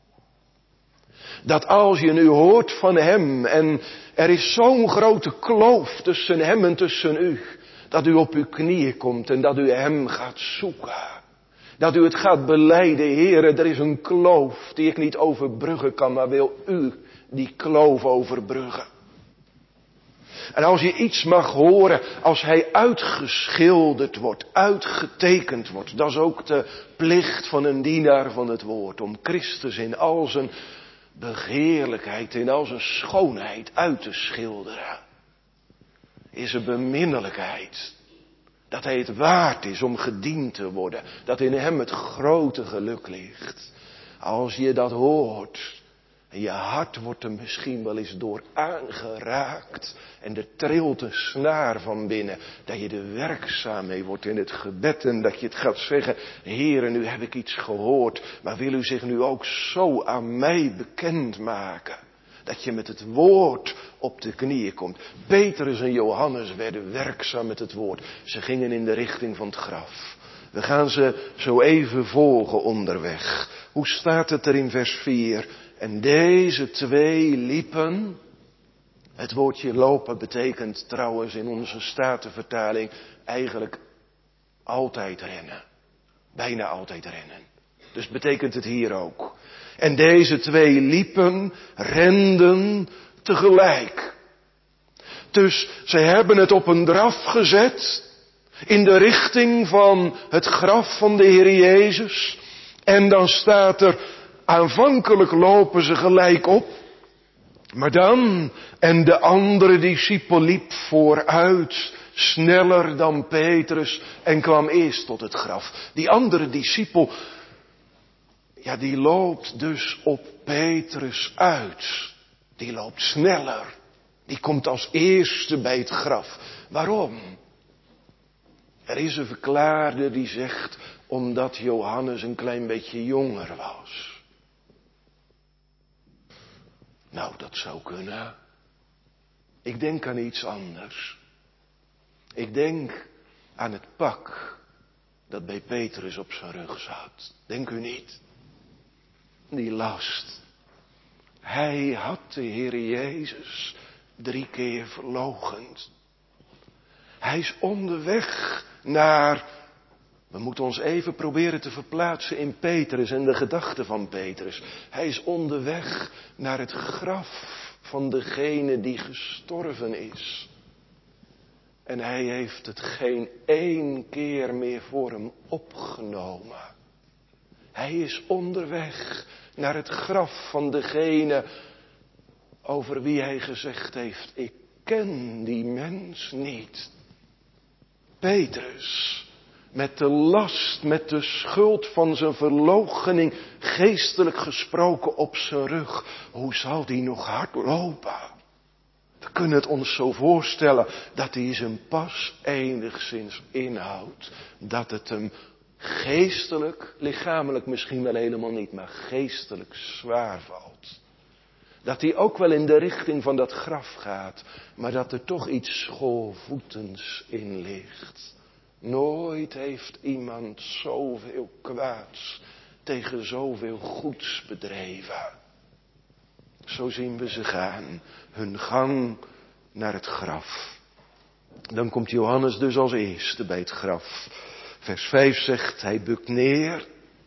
[SPEAKER 2] Dat als je nu hoort van hem en er is zo'n grote kloof tussen hem en tussen u, dat u op uw knieën komt en dat u hem gaat zoeken. Dat u het gaat belijden, Heere, er is een kloof die ik niet overbruggen kan, maar wil u die kloof overbruggen. En als je iets mag horen, als hij uitgeschilderd wordt, uitgetekend wordt, dat is ook de plicht van een dienaar van het woord, om Christus in al zijn begeerlijkheid, in al zijn schoonheid uit te schilderen. Is er beminnelijkheid. Dat hij het waard is om gediend te worden. Dat in hem het grote geluk ligt. Als je dat hoort. En je hart wordt er misschien wel eens door aangeraakt. En er trilt een snaar van binnen. Dat je er werkzaam mee wordt in het gebed. En dat je het gaat zeggen. Heere, nu heb ik iets gehoord. Maar wil u zich nu ook zo aan mij bekendmaken. Dat je met het woord op de knieën komt. Petrus en Johannes werden werkzaam met het woord. Ze gingen in de richting van het graf. We gaan ze zo even volgen onderweg. Hoe staat het er in vers 4? En deze twee liepen. Het woordje lopen betekent trouwens in onze Statenvertaling eigenlijk altijd rennen. Bijna altijd rennen. Dus betekent het hier ook. En deze twee liepen, renden tegelijk. Dus ze hebben het op een draf gezet. In de richting van het graf van de Heer Jezus. En dan staat er, aanvankelijk lopen ze gelijk op. Maar dan, en de andere discipel liep vooruit, sneller dan Petrus en kwam eerst tot het graf. Die andere discipel, ja, die loopt dus op Petrus uit. Die loopt sneller. Die komt als eerste bij het graf. Waarom? Er is een verklaarder die zegt, omdat Johannes een klein beetje jonger was. Nou, dat zou kunnen. Ik denk aan iets anders. Ik denk aan het pak dat bij Petrus op zijn rug zat. Denk u niet? Die last. Hij had de Heer Jezus 3 keer verloochend. Hij is onderweg naar. We moeten ons even proberen te verplaatsen in Petrus en de gedachten van Petrus. Hij is onderweg naar het graf van degene die gestorven is. En hij heeft het geen 1 keer meer voor hem opgenomen. Hij is onderweg naar het graf van degene over wie hij gezegd heeft, ik ken die mens niet. Petrus, met de last, met de schuld van zijn verloochening, geestelijk gesproken op zijn rug. Hoe zal die nog hard lopen? We kunnen het ons zo voorstellen dat hij zijn pas enigszins inhoudt. Dat het hem geestelijk, lichamelijk misschien wel helemaal niet, maar geestelijk zwaar valt. Dat hij ook wel in de richting van dat graf gaat, maar dat er toch iets schoorvoetends in ligt. Nooit heeft iemand zoveel kwaads tegen zoveel goeds bedreven. Zo zien we ze gaan, hun gang naar het graf. Dan komt Johannes dus als eerste bij het graf. Vers 5 zegt, hij bukt neer.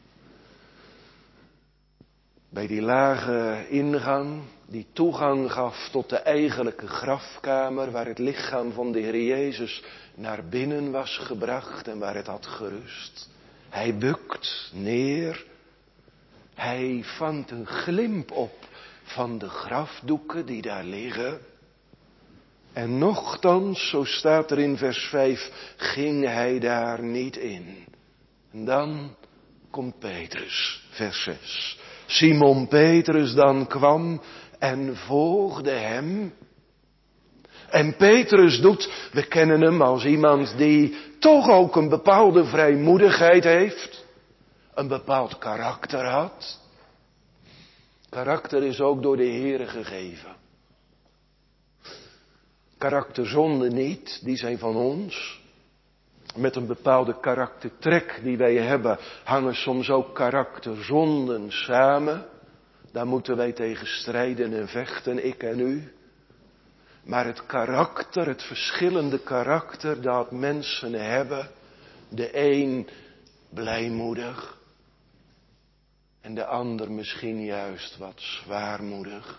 [SPEAKER 2] Bij die lage ingang, die toegang gaf tot de eigenlijke grafkamer, waar het lichaam van de Heer Jezus naar binnen was gebracht en waar het had gerust. Hij bukt neer. Hij vangt een glimp op van de grafdoeken die daar liggen. En nochtans, zo staat er in vers 5, ging hij daar niet in. En dan komt Petrus, vers 6. Simon Petrus dan kwam en volgde hem. En Petrus doet, we kennen hem als iemand die toch ook een bepaalde vrijmoedigheid heeft. een bepaald karakter had. Karakter is ook door de Heere gegeven. Karakterzonden niet, die zijn van ons. Met een bepaalde karaktertrek die wij hebben, hangen soms ook karakterzonden samen. Daar moeten wij tegen strijden en vechten, ik en u. Maar het karakter, het verschillende karakter dat mensen hebben, de een blijmoedig en de ander misschien juist wat zwaarmoedig.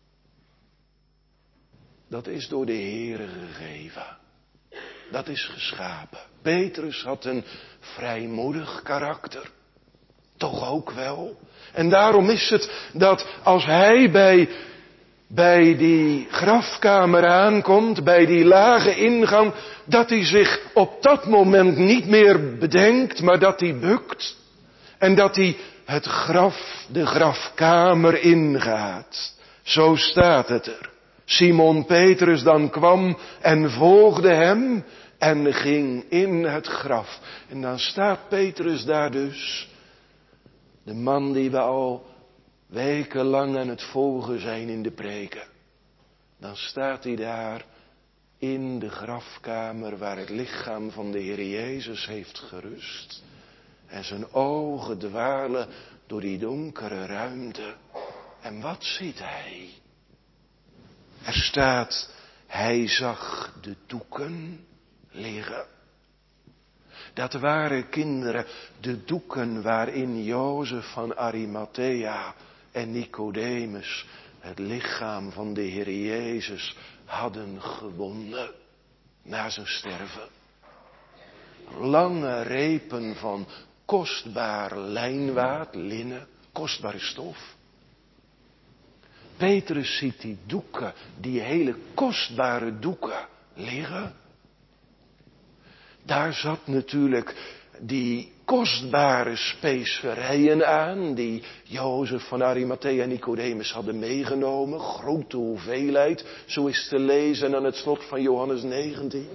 [SPEAKER 2] Dat is door de Heere gegeven. Dat is geschapen. Petrus had een vrijmoedig karakter. Toch ook wel. En daarom is het dat als hij bij die grafkamer aankomt, bij die lage ingang, dat hij zich op dat moment niet meer bedenkt, maar dat hij bukt. En dat hij het graf, de grafkamer ingaat. Zo staat het er. Simon Petrus dan kwam en volgde hem en ging in het graf. En dan staat Petrus daar dus. De man die we al wekenlang aan het volgen zijn in de preken. Dan staat hij daar in de grafkamer waar het lichaam van de Heer Jezus heeft gerust. En zijn ogen dwalen door die donkere ruimte. En wat ziet hij? Er staat, hij zag de doeken liggen. Dat waren, kinderen, de doeken waarin Jozef van Arimathea en Nicodemus het lichaam van de Heer Jezus hadden gewonden na zijn sterven. Lange repen van kostbaar lijnwaad, linnen, kostbare stof. Petrus ziet die doeken, die hele kostbare doeken liggen. Daar zat natuurlijk die kostbare specerijen aan, die Jozef van Arimathea en Nicodemus hadden meegenomen. Grote hoeveelheid, zo is te lezen aan het slot van Johannes 19.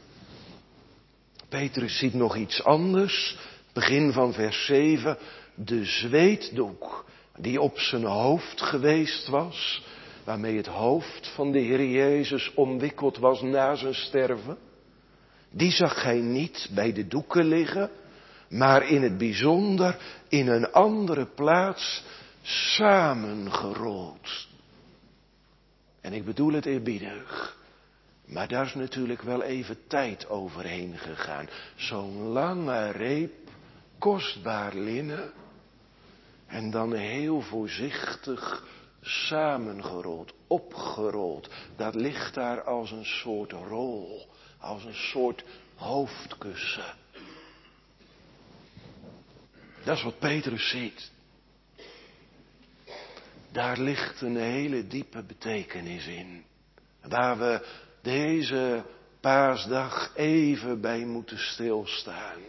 [SPEAKER 2] Petrus ziet nog iets anders, begin van vers 7, de zweetdoek die op zijn hoofd geweest was, waarmee het hoofd van de Heer Jezus omwikkeld was na zijn sterven. Die zag hij niet bij de doeken liggen, maar in het bijzonder in een andere plaats samengerold. En ik bedoel het eerbiedig, maar daar is natuurlijk wel even tijd overheen gegaan. Zo'n lange reep, kostbaar linnen, en dan heel voorzichtig samengerold, opgerold. Dat ligt daar als een soort rol, als een soort hoofdkussen. Dat is wat Petrus ziet. Daar ligt een hele diepe betekenis in. Waar we deze paasdag even bij moeten stilstaan.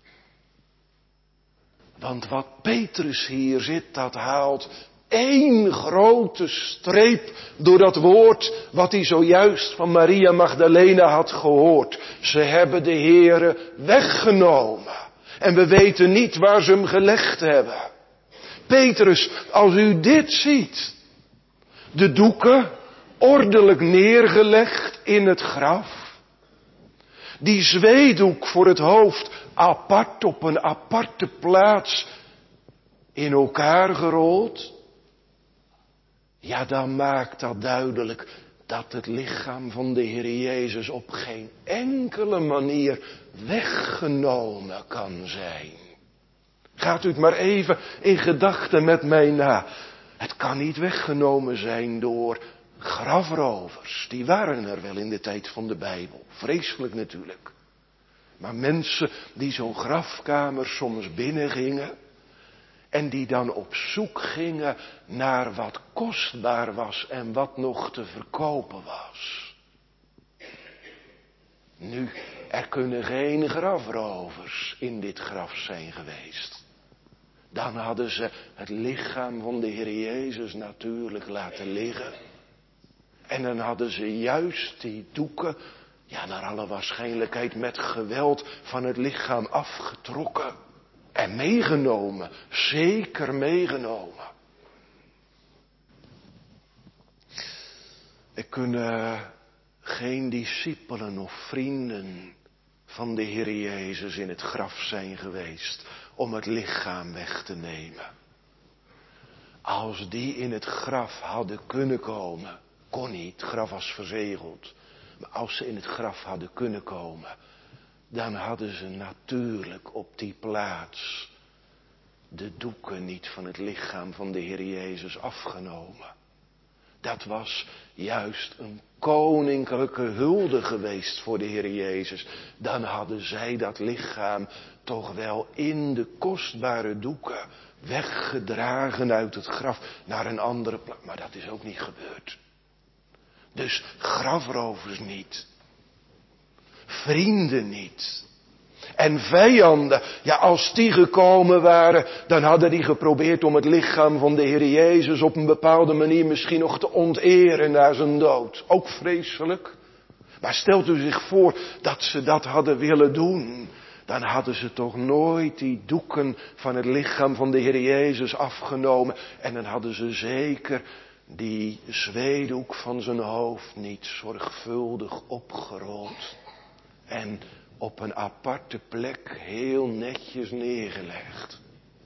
[SPEAKER 2] Want wat Petrus hier zit, dat haalt één grote streep door dat woord wat hij zojuist van Maria Magdalena had gehoord. Ze hebben de Heere weggenomen. En we weten niet waar ze hem gelegd hebben. Petrus, als u dit ziet, de doeken ordelijk neergelegd in het graf. Die zweedoek voor het hoofd apart op een aparte plaats in elkaar gerold. Ja, dan maakt dat duidelijk dat het lichaam van de Heer Jezus op geen enkele manier weggenomen kan zijn. Gaat u het maar even in gedachten met mij na. Het kan niet weggenomen zijn door grafrovers. Die waren er wel in de tijd van de Bijbel. Vreselijk natuurlijk. Maar mensen die zo'n grafkamer soms binnengingen. En die dan op zoek gingen naar wat kostbaar was en wat nog te verkopen was. Nu, er kunnen geen grafrovers in dit graf zijn geweest. Dan hadden ze het lichaam van de Heer Jezus natuurlijk laten liggen. En dan hadden ze juist die doeken, ja, naar alle waarschijnlijkheid met geweld van het lichaam afgetrokken. En meegenomen, zeker meegenomen. Er kunnen geen discipelen of vrienden van de Heer Jezus in het graf zijn geweest om het lichaam weg te nemen. Als die in het graf hadden kunnen komen, kon niet, het graf was verzegeld. Maar als ze in het graf hadden kunnen komen, dan hadden ze natuurlijk op die plaats de doeken niet van het lichaam van de Heer Jezus afgenomen. Dat was juist een koninklijke hulde geweest voor de Heer Jezus. Dan hadden zij dat lichaam toch wel in de kostbare doeken weggedragen uit het graf naar een andere plaats. Maar dat is ook niet gebeurd. Dus grafrovers niet. Vrienden niet. En vijanden, ja, als die gekomen waren, dan hadden die geprobeerd om het lichaam van de Heer Jezus op een bepaalde manier misschien nog te onteren na zijn dood. Ook vreselijk. Maar stelt u zich voor dat ze dat hadden willen doen. Dan hadden ze toch nooit die doeken van het lichaam van de Heer Jezus afgenomen. En dan hadden ze zeker die zweedoek van zijn hoofd niet zorgvuldig opgerold. En op een aparte plek heel netjes neergelegd.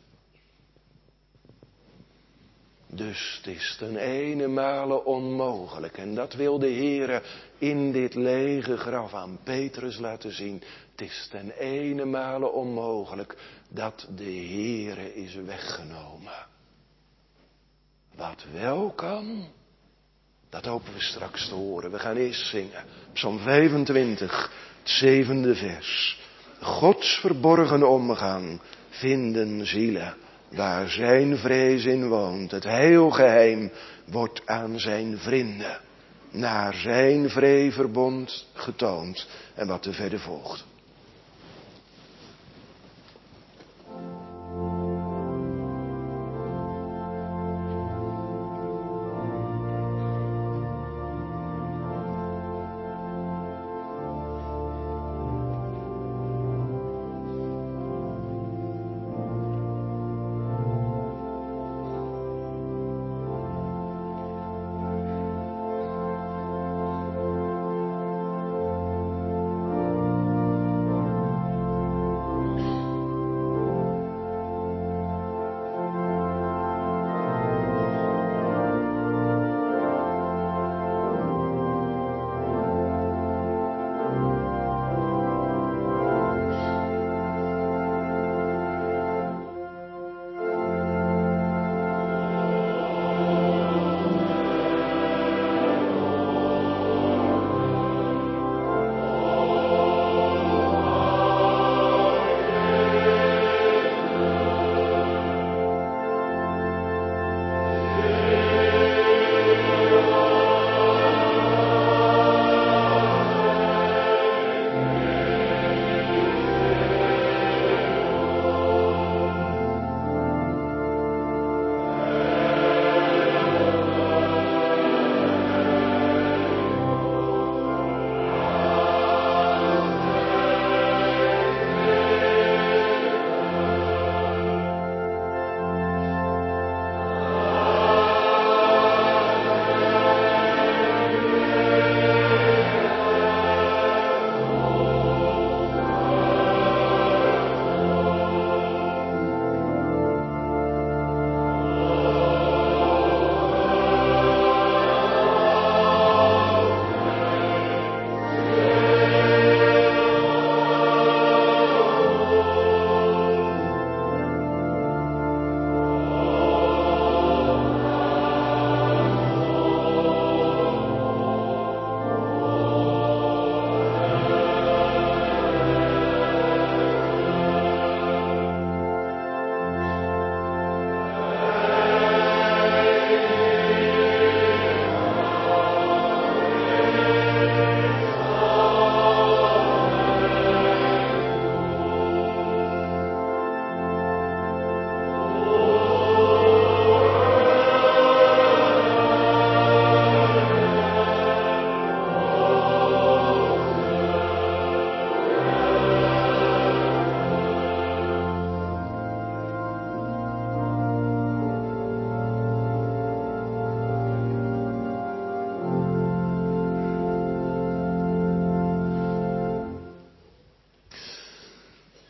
[SPEAKER 2] Dus het is ten ene male onmogelijk. En dat wil de Heere in dit lege graf aan Petrus laten zien. Het is ten ene male onmogelijk dat de Heere is weggenomen. Wat wel kan, dat hopen we straks te horen. We gaan eerst zingen. Psalm 25, het 7e vers. Gods verborgen omgang vinden zielen waar zijn vrees in woont. Het heilgeheim wordt aan zijn vrienden naar zijn vreeverbond getoond. En wat er verder volgt.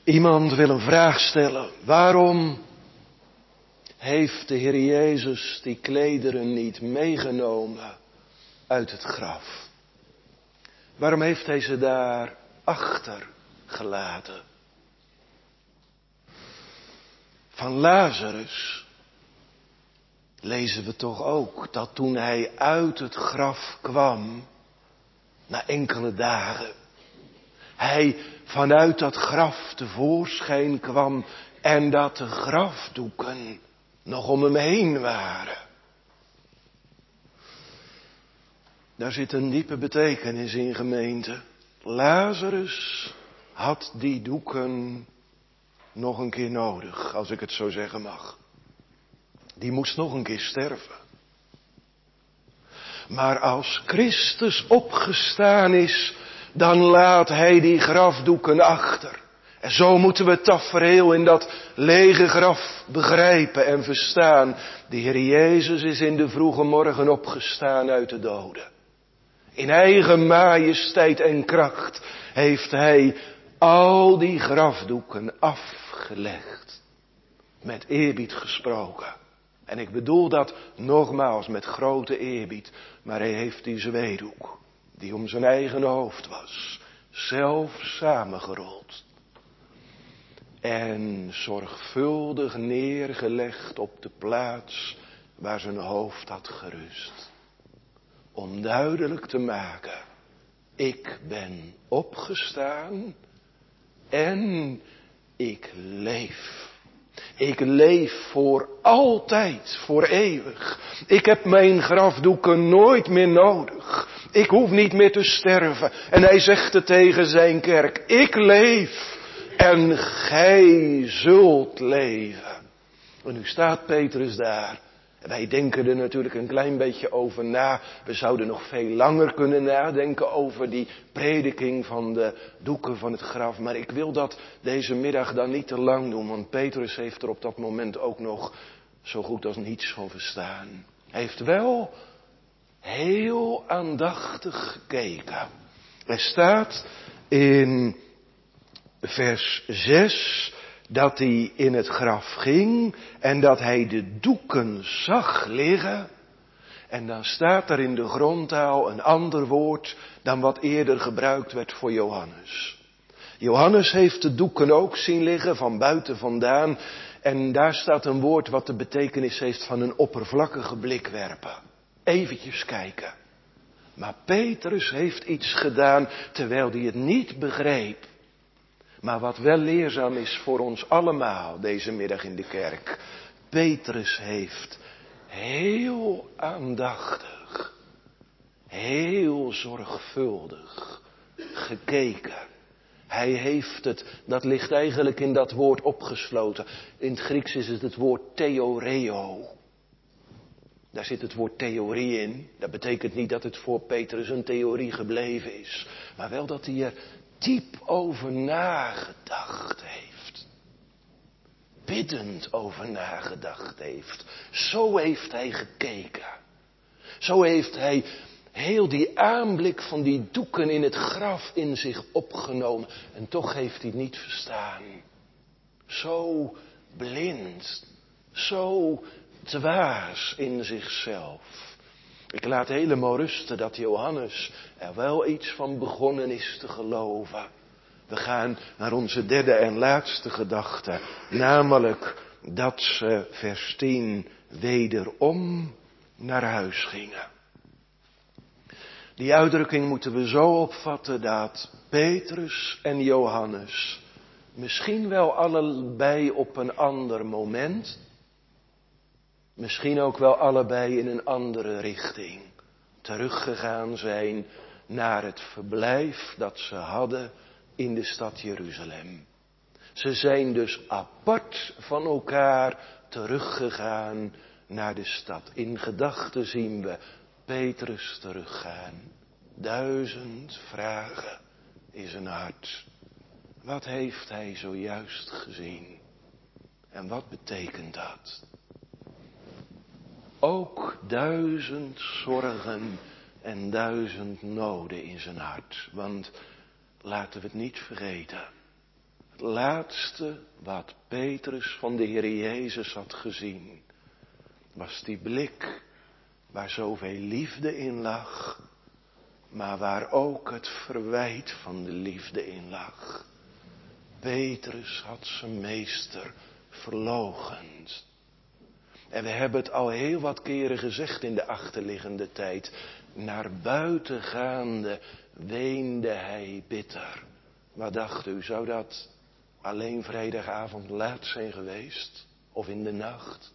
[SPEAKER 2] Iemand wil een vraag stellen. Waarom heeft de Heer Jezus die klederen niet meegenomen uit het graf? Waarom heeft hij ze daar achtergelaten? Van Lazarus lezen we toch ook dat toen hij uit het graf kwam, na enkele dagen, hij vanuit dat graf tevoorschijn kwam en dat de grafdoeken nog om hem heen waren. Daar zit een diepe betekenis in, gemeente. Lazarus had die doeken nog een keer nodig, als ik het zo zeggen mag. Die moest nog een keer sterven. Maar als Christus opgestaan is, dan laat hij die grafdoeken achter. En zo moeten we het tafereel in dat lege graf begrijpen en verstaan. De Heer Jezus is in de vroege morgen opgestaan uit de doden. In eigen majesteit en kracht heeft hij al die grafdoeken afgelegd. Met eerbied gesproken. En ik bedoel dat nogmaals met grote eerbied. Maar hij heeft die zweedoek, die om zijn eigen hoofd was, zelf samengerold. En zorgvuldig neergelegd op de plaats waar zijn hoofd had gerust. Om duidelijk te maken, ik ben opgestaan en ik leef. Ik leef voor altijd, voor eeuwig. Ik heb mijn grafdoeken nooit meer nodig. Ik hoef niet meer te sterven. En hij zegt het tegen zijn kerk, ik leef en gij zult leven. En nu staat Petrus daar. Wij denken er natuurlijk een klein beetje over na. We zouden nog veel langer kunnen nadenken over die prediking van de doeken van het graf. Maar ik wil dat deze middag dan niet te lang doen. Want Petrus heeft er op dat moment ook nog zo goed als niets van verstaan. Hij heeft wel heel aandachtig gekeken. Er staat in vers 6... dat hij in het graf ging en dat hij de doeken zag liggen. En dan staat er in de grondtaal een ander woord dan wat eerder gebruikt werd voor Johannes. Johannes heeft de doeken ook zien liggen van buiten vandaan. En daar staat een woord wat de betekenis heeft van een oppervlakkige blik werpen. Eventjes kijken. Maar Petrus heeft iets gedaan terwijl hij het niet begreep. Maar wat wel leerzaam is voor ons allemaal deze middag in de kerk. Petrus heeft heel aandachtig, heel zorgvuldig gekeken. Hij heeft het, dat ligt eigenlijk in dat woord opgesloten. In het Grieks is het woord theoreo. Daar zit het woord theorie in. Dat betekent niet dat het voor Petrus een theorie gebleven is. Maar wel dat hij er diep over nagedacht heeft. Biddend over nagedacht heeft. Zo heeft hij gekeken. Zo heeft hij heel die aanblik van die doeken in het graf in zich opgenomen. En toch heeft hij het niet verstaan. Zo blind. Zo dwaas in zichzelf. Ik laat helemaal rusten dat Johannes er wel iets van begonnen is te geloven. We gaan naar onze derde en laatste gedachte. Namelijk dat ze, vers 10, wederom naar huis gingen. Die uitdrukking moeten we zo opvatten dat Petrus en Johannes misschien wel allebei op een ander moment, misschien ook wel allebei in een andere richting, teruggegaan zijn naar het verblijf dat ze hadden in de stad Jeruzalem. Ze zijn dus apart van elkaar teruggegaan naar de stad. In gedachten zien we Petrus teruggaan. 1000 vragen in zijn hart. Wat heeft hij zojuist gezien? En wat betekent dat? Ook 1000 zorgen en 1000 noden in zijn hart. Want laten we het niet vergeten. Het laatste wat Petrus van de Heer Jezus had gezien, was die blik waar zoveel liefde in lag, maar waar ook het verwijt van de liefde in lag. Petrus had zijn meester verloochend. En we hebben het al heel wat keren gezegd in de achterliggende tijd. Naar buiten gaande weende hij bitter. Wat dacht u, zou dat alleen vrijdagavond laat zijn geweest? Of in de nacht?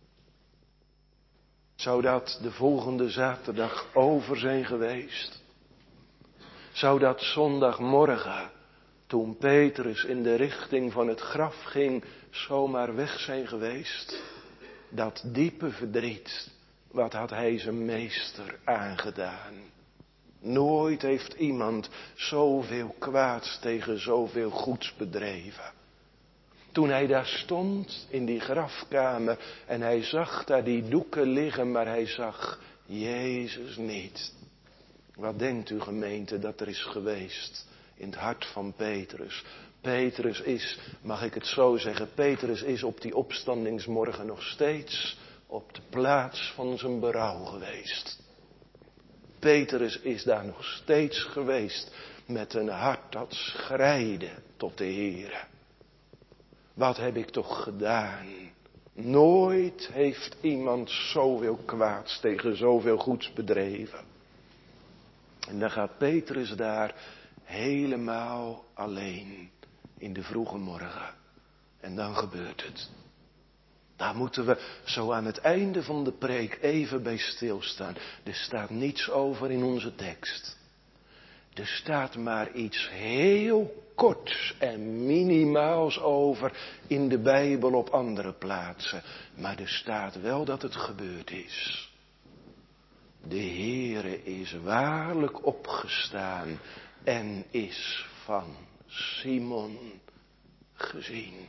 [SPEAKER 2] Zou dat de volgende zaterdag over zijn geweest? Zou dat zondagmorgen, toen Petrus in de richting van het graf ging, zomaar weg zijn geweest? Dat diepe verdriet, wat had hij zijn meester aangedaan? Nooit heeft iemand zoveel kwaads tegen zoveel goeds bedreven. Toen hij daar stond in die grafkamer en hij zag daar die doeken liggen, maar hij zag Jezus niet. Wat denkt u, gemeente, dat er is geweest in het hart van Petrus? Petrus is, mag ik het zo zeggen, Petrus is op die opstandingsmorgen nog steeds op de plaats van zijn berouw geweest. Petrus is daar nog steeds geweest met een hart dat schreide tot de Heere. Wat heb ik toch gedaan? Nooit heeft iemand zoveel kwaads tegen zoveel goeds bedreven. En dan gaat Petrus daar helemaal alleen in de vroege morgen. En dan gebeurt het. Daar moeten we zo aan het einde van de preek even bij stilstaan. Er staat niets over in onze tekst. Er staat maar iets heel korts en minimaals over in de Bijbel op andere plaatsen. Maar er staat wel dat het gebeurd is. De Heere is waarlijk opgestaan en is van Simon gezien.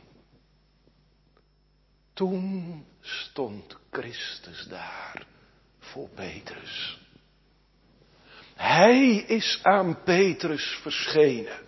[SPEAKER 2] Toen stond Christus daar voor Petrus. Hij is aan Petrus verschenen.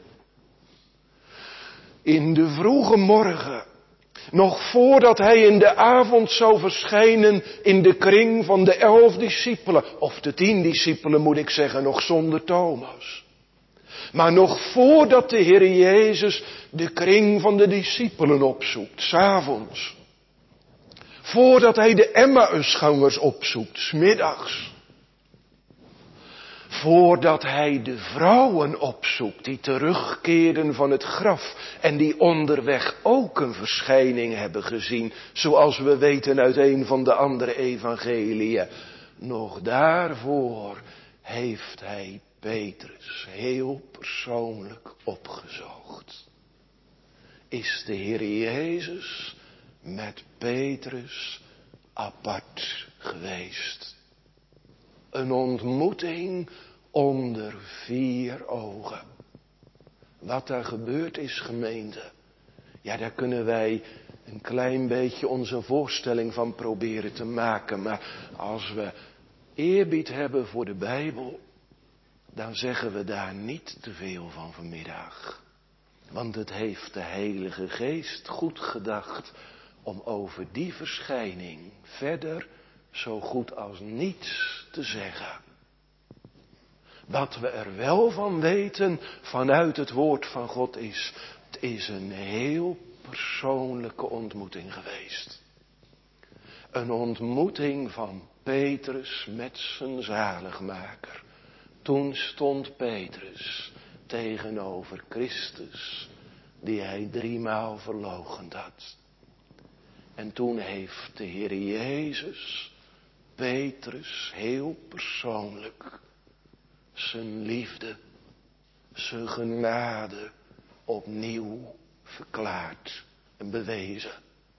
[SPEAKER 2] In de vroege morgen, nog voordat hij in de avond zou verschijnen in de kring van de 11 discipelen, of de 10 discipelen moet ik zeggen, nog zonder Thomas. Maar nog voordat de Heer Jezus de kring van de discipelen opzoekt, 's avonds. Voordat hij de Emmausgangers opzoekt, 's middags. Voordat hij de vrouwen opzoekt die terugkeerden van het graf en die onderweg ook een verschijning hebben gezien, zoals we weten uit een van de andere evangeliën. Nog daarvoor heeft hij Petrus heel persoonlijk opgezocht. Is de Heer Jezus met Petrus apart geweest. Een ontmoeting onder 4 ogen. Wat daar gebeurd is, gemeente, ja, daar kunnen wij een klein beetje onze voorstelling van proberen te maken. Maar als we eerbied hebben voor de Bijbel, dan zeggen we daar niet te veel van vanmiddag. Want het heeft de Heilige Geest goed gedacht om over die verschijning verder zo goed als niets te zeggen. Wat we er wel van weten vanuit het woord van God is, het is een heel persoonlijke ontmoeting geweest. Een ontmoeting van Petrus met zijn zaligmaker. Toen stond Petrus tegenover Christus, die hij 3 maal verloochend had. En toen heeft de Heer Jezus Petrus heel persoonlijk zijn liefde, zijn genade opnieuw verklaard en bewezen.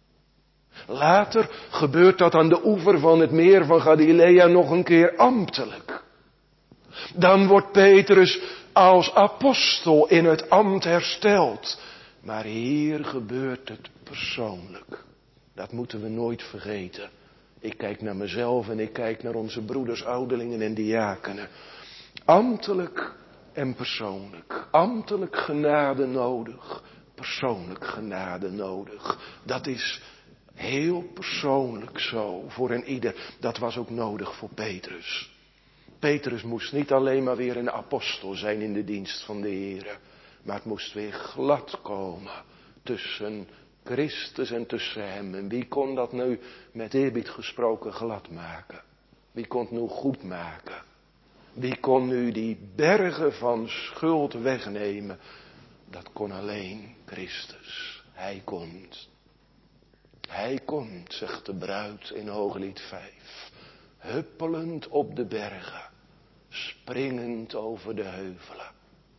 [SPEAKER 2] Later gebeurt dat aan de oever van het meer van Galilea nog een keer ambtelijk. Dan wordt Petrus als apostel in het ambt hersteld. Maar hier gebeurt het persoonlijk. Dat moeten we nooit vergeten. Ik kijk naar mezelf en ik kijk naar onze broeders, ouderlingen en diakenen. Ambtelijk en persoonlijk. Ambtelijk genade nodig. persoonlijk genade nodig. Dat is heel persoonlijk zo voor een ieder. Dat was ook nodig voor Petrus. Petrus moest niet alleen maar weer een apostel zijn in de dienst van de Heer. Maar het moest weer glad komen tussen Christus en tussen hem. En wie kon dat nu met eerbied gesproken glad maken? Wie kon het nu goed maken? Wie kon nu die bergen van schuld wegnemen? Dat kon alleen Christus. Hij komt. Hij komt, zegt de bruid in Hooglied 5. Huppelend op de bergen. Springend over de heuvelen.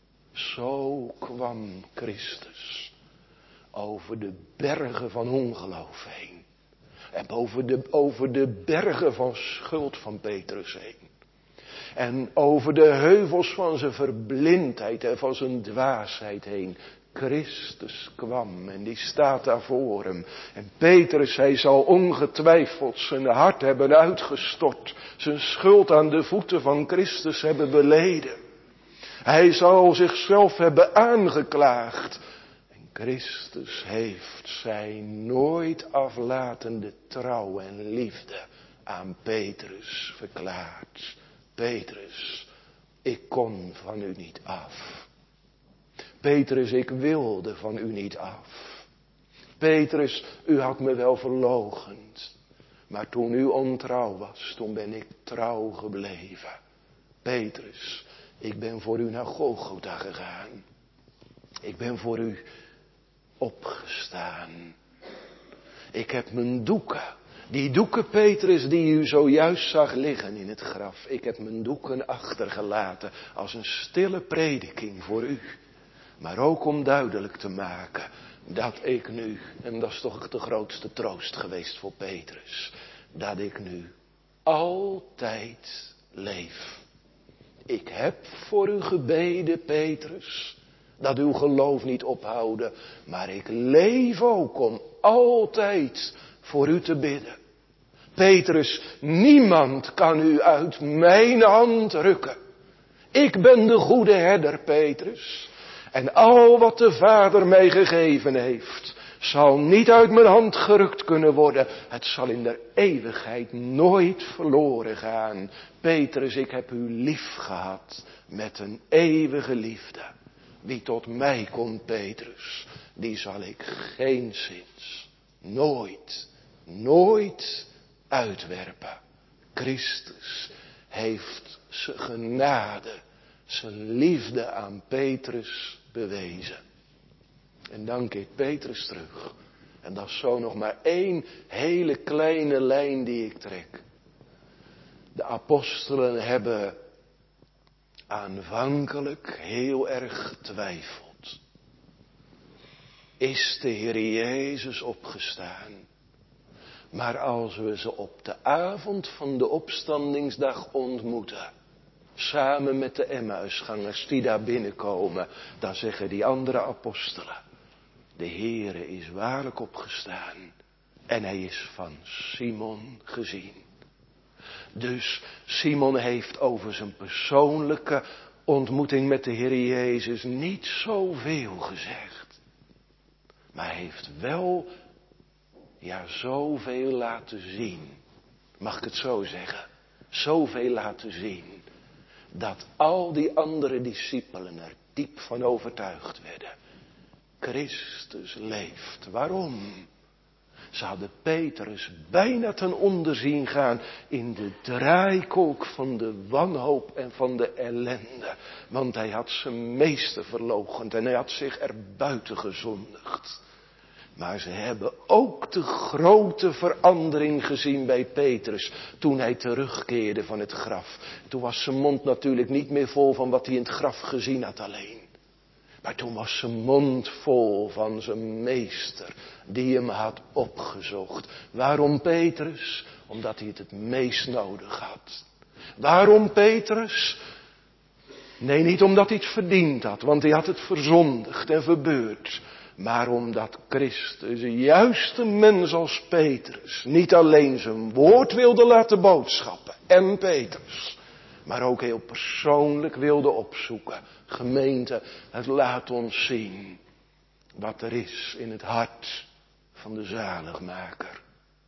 [SPEAKER 2] Zo kwam Christus over de bergen van ongeloof heen. En over de bergen van schuld van Petrus heen. En over de heuvels van zijn verblindheid en van zijn dwaasheid heen. Christus kwam en die staat daar voor hem. En Petrus, hij zal ongetwijfeld zijn hart hebben uitgestort. Zijn schuld aan de voeten van Christus hebben beleden. Hij zal zichzelf hebben aangeklaagd. En Christus heeft zijn nooit aflatende trouw en liefde aan Petrus verklaard. Petrus, ik kon van u niet af. Petrus, ik wilde van u niet af. Petrus, u had me wel verloochend. Maar toen u ontrouw was, toen ben ik trouw gebleven. Petrus, ik ben voor u naar Golgotha gegaan. Ik ben voor u opgestaan. Ik heb mijn doeken. Die doeken, Petrus, die u zojuist zag liggen in het graf. Ik heb mijn doeken achtergelaten als een stille prediking voor u. Maar ook om duidelijk te maken dat ik nu, en dat is toch de grootste troost geweest voor Petrus, dat ik nu altijd leef. Ik heb voor u gebeden, Petrus, dat uw geloof niet ophouden, maar ik leef ook om altijd voor u te bidden. Petrus, niemand kan u uit mijn hand rukken. Ik ben de goede herder, Petrus. En al wat de Vader mij gegeven heeft, zal niet uit mijn hand gerukt kunnen worden. Het zal in der eeuwigheid nooit verloren gaan. Petrus, ik heb u lief gehad met een eeuwige liefde. Wie tot mij komt, Petrus, die zal ik geenszins, nooit uitwerpen. Christus heeft zijn genade, zijn liefde aan Petrus bewezen. En dan keert Petrus terug. En dat is zo nog maar één hele kleine lijn die ik trek. De apostelen hebben aanvankelijk heel erg getwijfeld. Is de Heer Jezus opgestaan? Maar als we ze op de avond van de opstandingsdag ontmoeten, samen met de Emmausgangers die daar binnenkomen, dan zeggen die andere apostelen, de Heere is waarlijk opgestaan en hij is van Simon gezien. Dus Simon heeft over zijn persoonlijke ontmoeting met de Heer Jezus niet zoveel gezegd. Maar hij heeft wel, zoveel laten zien. Mag ik het zo zeggen? Zoveel laten zien. Dat al die andere discipelen er diep van overtuigd werden. Christus leeft. Waarom? Ze hadden Petrus bijna ten onder zien gaan in de draaikolk van de wanhoop en van de ellende. Want hij had zijn meester verloochend en hij had zich er buiten gezondigd. Maar ze hebben ook de grote verandering gezien bij Petrus toen hij terugkeerde van het graf. Toen was zijn mond natuurlijk niet meer vol van wat hij in het graf gezien had alleen. Maar toen was zijn mond vol van zijn meester die hem had opgezocht. Waarom Petrus? Omdat hij het meest nodig had. Waarom Petrus? Nee, niet omdat hij het verdiend had, want hij had het verzondigd en verbeurd. Maar omdat Christus, juist een mens als Petrus, niet alleen zijn woord wilde laten boodschappen, en Petrus, maar ook heel persoonlijk wilde opzoeken. Gemeente, het laat ons zien wat er is in het hart van de zaligmaker.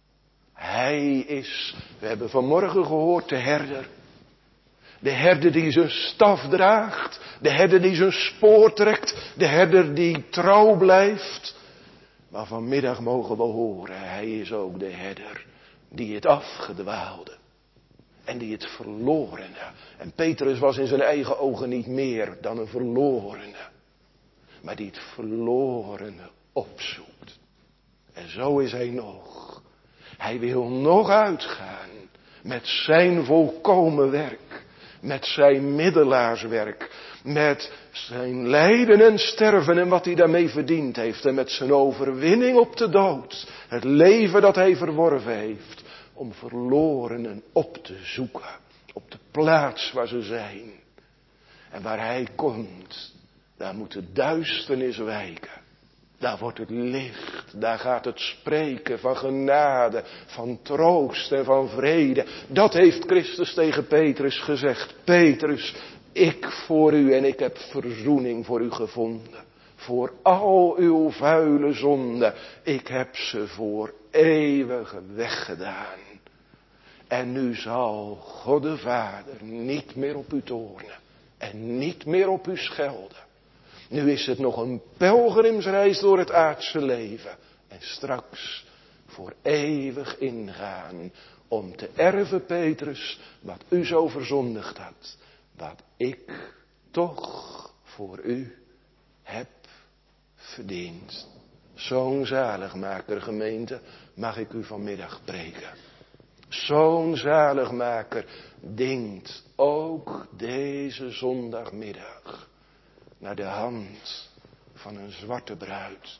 [SPEAKER 2] Hij is, we hebben vanmorgen gehoord, de herder. De herder die zijn staf draagt. De herder die zijn spoor trekt. De herder die trouw blijft. Maar vanmiddag mogen we horen, hij is ook de herder die het afgedwaalde. En die het verlorene. En Petrus was in zijn eigen ogen niet meer dan een verlorene. Maar die het verlorene opzoekt. En zo is hij nog. Hij wil nog uitgaan met zijn volkomen werk. Met zijn middelaarswerk. Met zijn lijden en sterven en wat hij daarmee verdiend heeft. En met zijn overwinning op de dood. Het leven dat hij verworven heeft. Om verlorenen op te zoeken. Op de plaats waar ze zijn. En waar hij komt. Daar moet de duisternis wijken. Daar wordt het licht, daar gaat het spreken van genade, van troost en van vrede. Dat heeft Christus tegen Petrus gezegd. Petrus, ik voor u en ik heb verzoening voor u gevonden. Voor al uw vuile zonden, ik heb ze voor eeuwig weggedaan. En nu zal God de Vader niet meer op u toornen en niet meer op u schelden. Nu is het nog een pelgrimsreis door het aardse leven. En straks voor eeuwig ingaan. Om te erven, Petrus, wat u zo verzondigd had. Wat ik toch voor u heb verdiend. Zo'n zaligmaker, gemeente, mag ik u vanmiddag preken. Zo'n zaligmaker dingt ook deze zondagmiddag naar de hand van een zwarte bruid.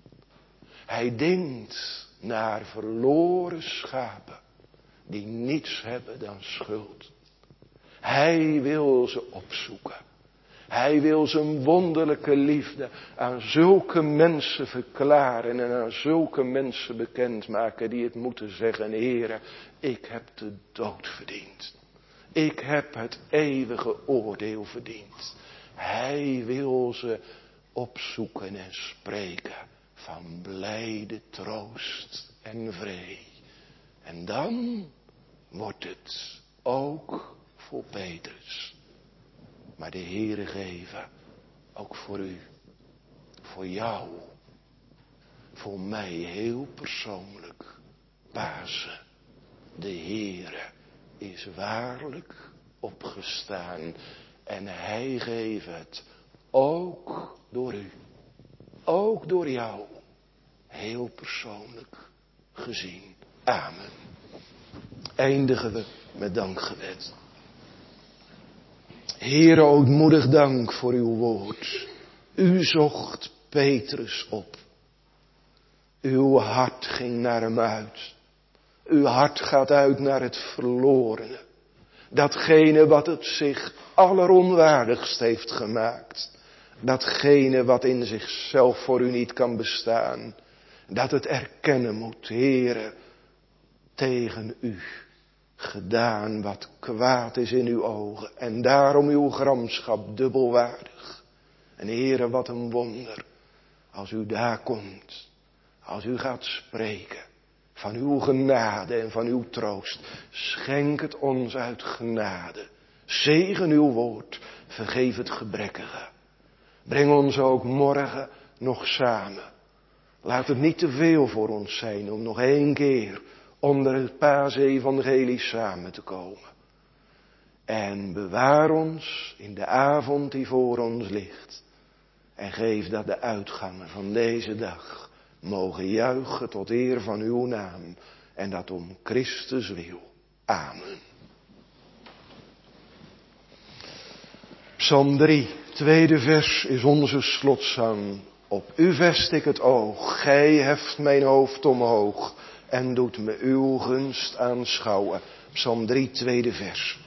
[SPEAKER 2] Hij dingt naar verloren schapen die niets hebben dan schuld. Hij wil ze opzoeken. Hij wil zijn wonderlijke liefde aan zulke mensen verklaren en aan zulke mensen bekendmaken die het moeten zeggen: Heere, ik heb de dood verdiend. Ik heb het eeuwige oordeel verdiend. Hij wil ze opzoeken en spreken van blijde troost en vrede. En dan wordt het ook voor Petrus. Maar de Heere geven ook voor u, voor jou, voor mij heel persoonlijk. Pasen, de Heere is waarlijk opgestaan. En hij geeft het ook door u, ook door jou, heel persoonlijk gezien. Amen. Eindigen we met dankgebed. Heere, ootmoedig dank voor uw woord. U zocht Petrus op. Uw hart ging naar hem uit. Uw hart gaat uit naar het verlorene. Datgene wat het zich alleronwaardigst heeft gemaakt. Datgene wat in zichzelf voor u niet kan bestaan. Dat het erkennen moet, Heere, tegen u gedaan wat kwaad is in uw ogen. En daarom uw gramschap dubbelwaardig. En Heere, wat een wonder als u daar komt. Als u gaat spreken van uw genade en van uw troost. Schenk het ons uit genade. Zegen uw woord. Vergeef het gebrekkige. Breng ons ook morgen nog samen. Laat het niet te veel voor ons zijn om nog 1 keer onder het paasevangelie samen te komen. En bewaar ons in de avond die voor ons ligt. En geef dat de uitgangen van deze dag mogen juichen tot eer van uw naam. En dat om Christus wil. Amen. Psalm 3, tweede vers is onze slotzang. Op u vest ik het oog. Gij heft mijn hoofd omhoog. En doet me uw gunst aanschouwen. Psalm 3, tweede vers.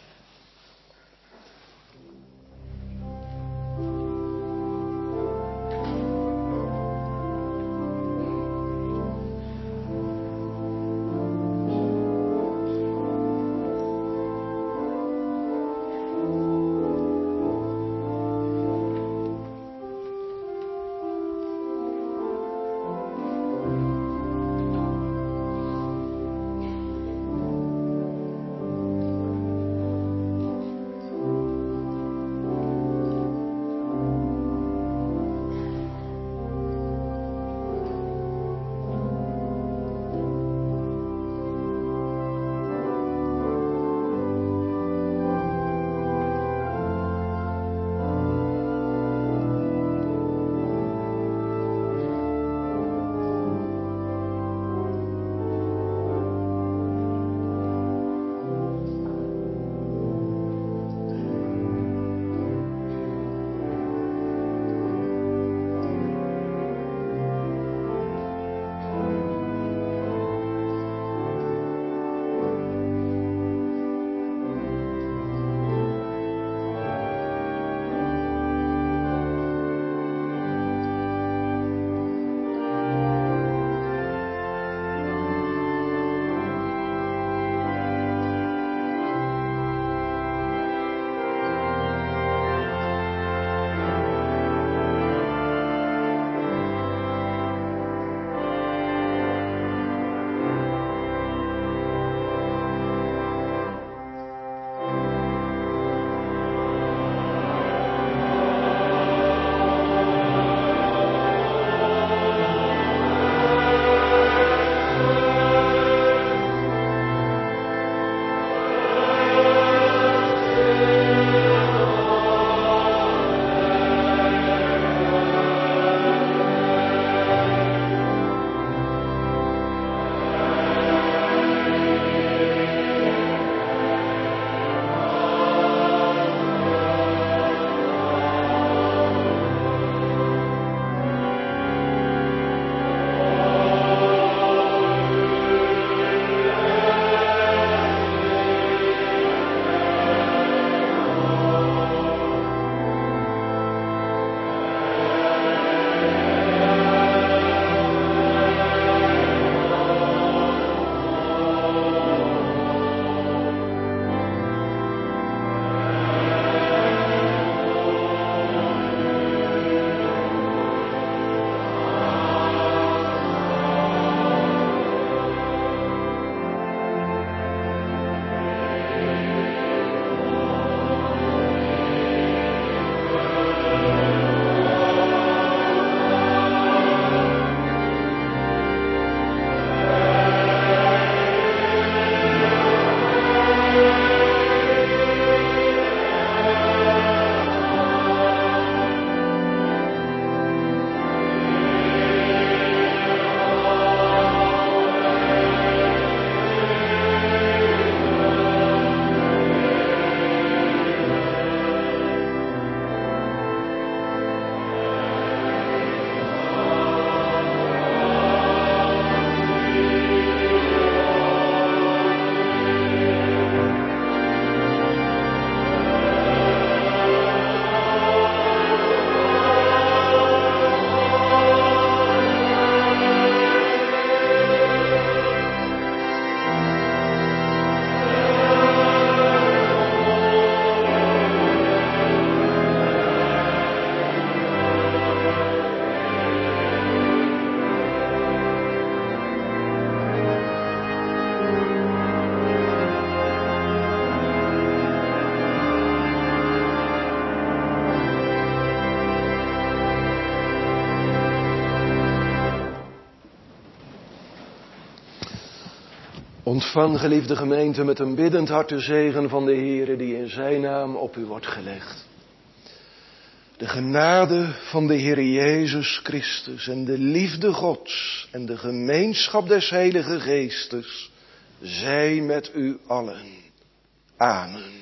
[SPEAKER 2] Ontvang, geliefde gemeente, met een biddend hart de zegen van de Heere die in zijn naam op u wordt gelegd. De genade van de Heer Jezus Christus en de liefde Gods en de gemeenschap des Heilige Geestes zij met u allen. Amen.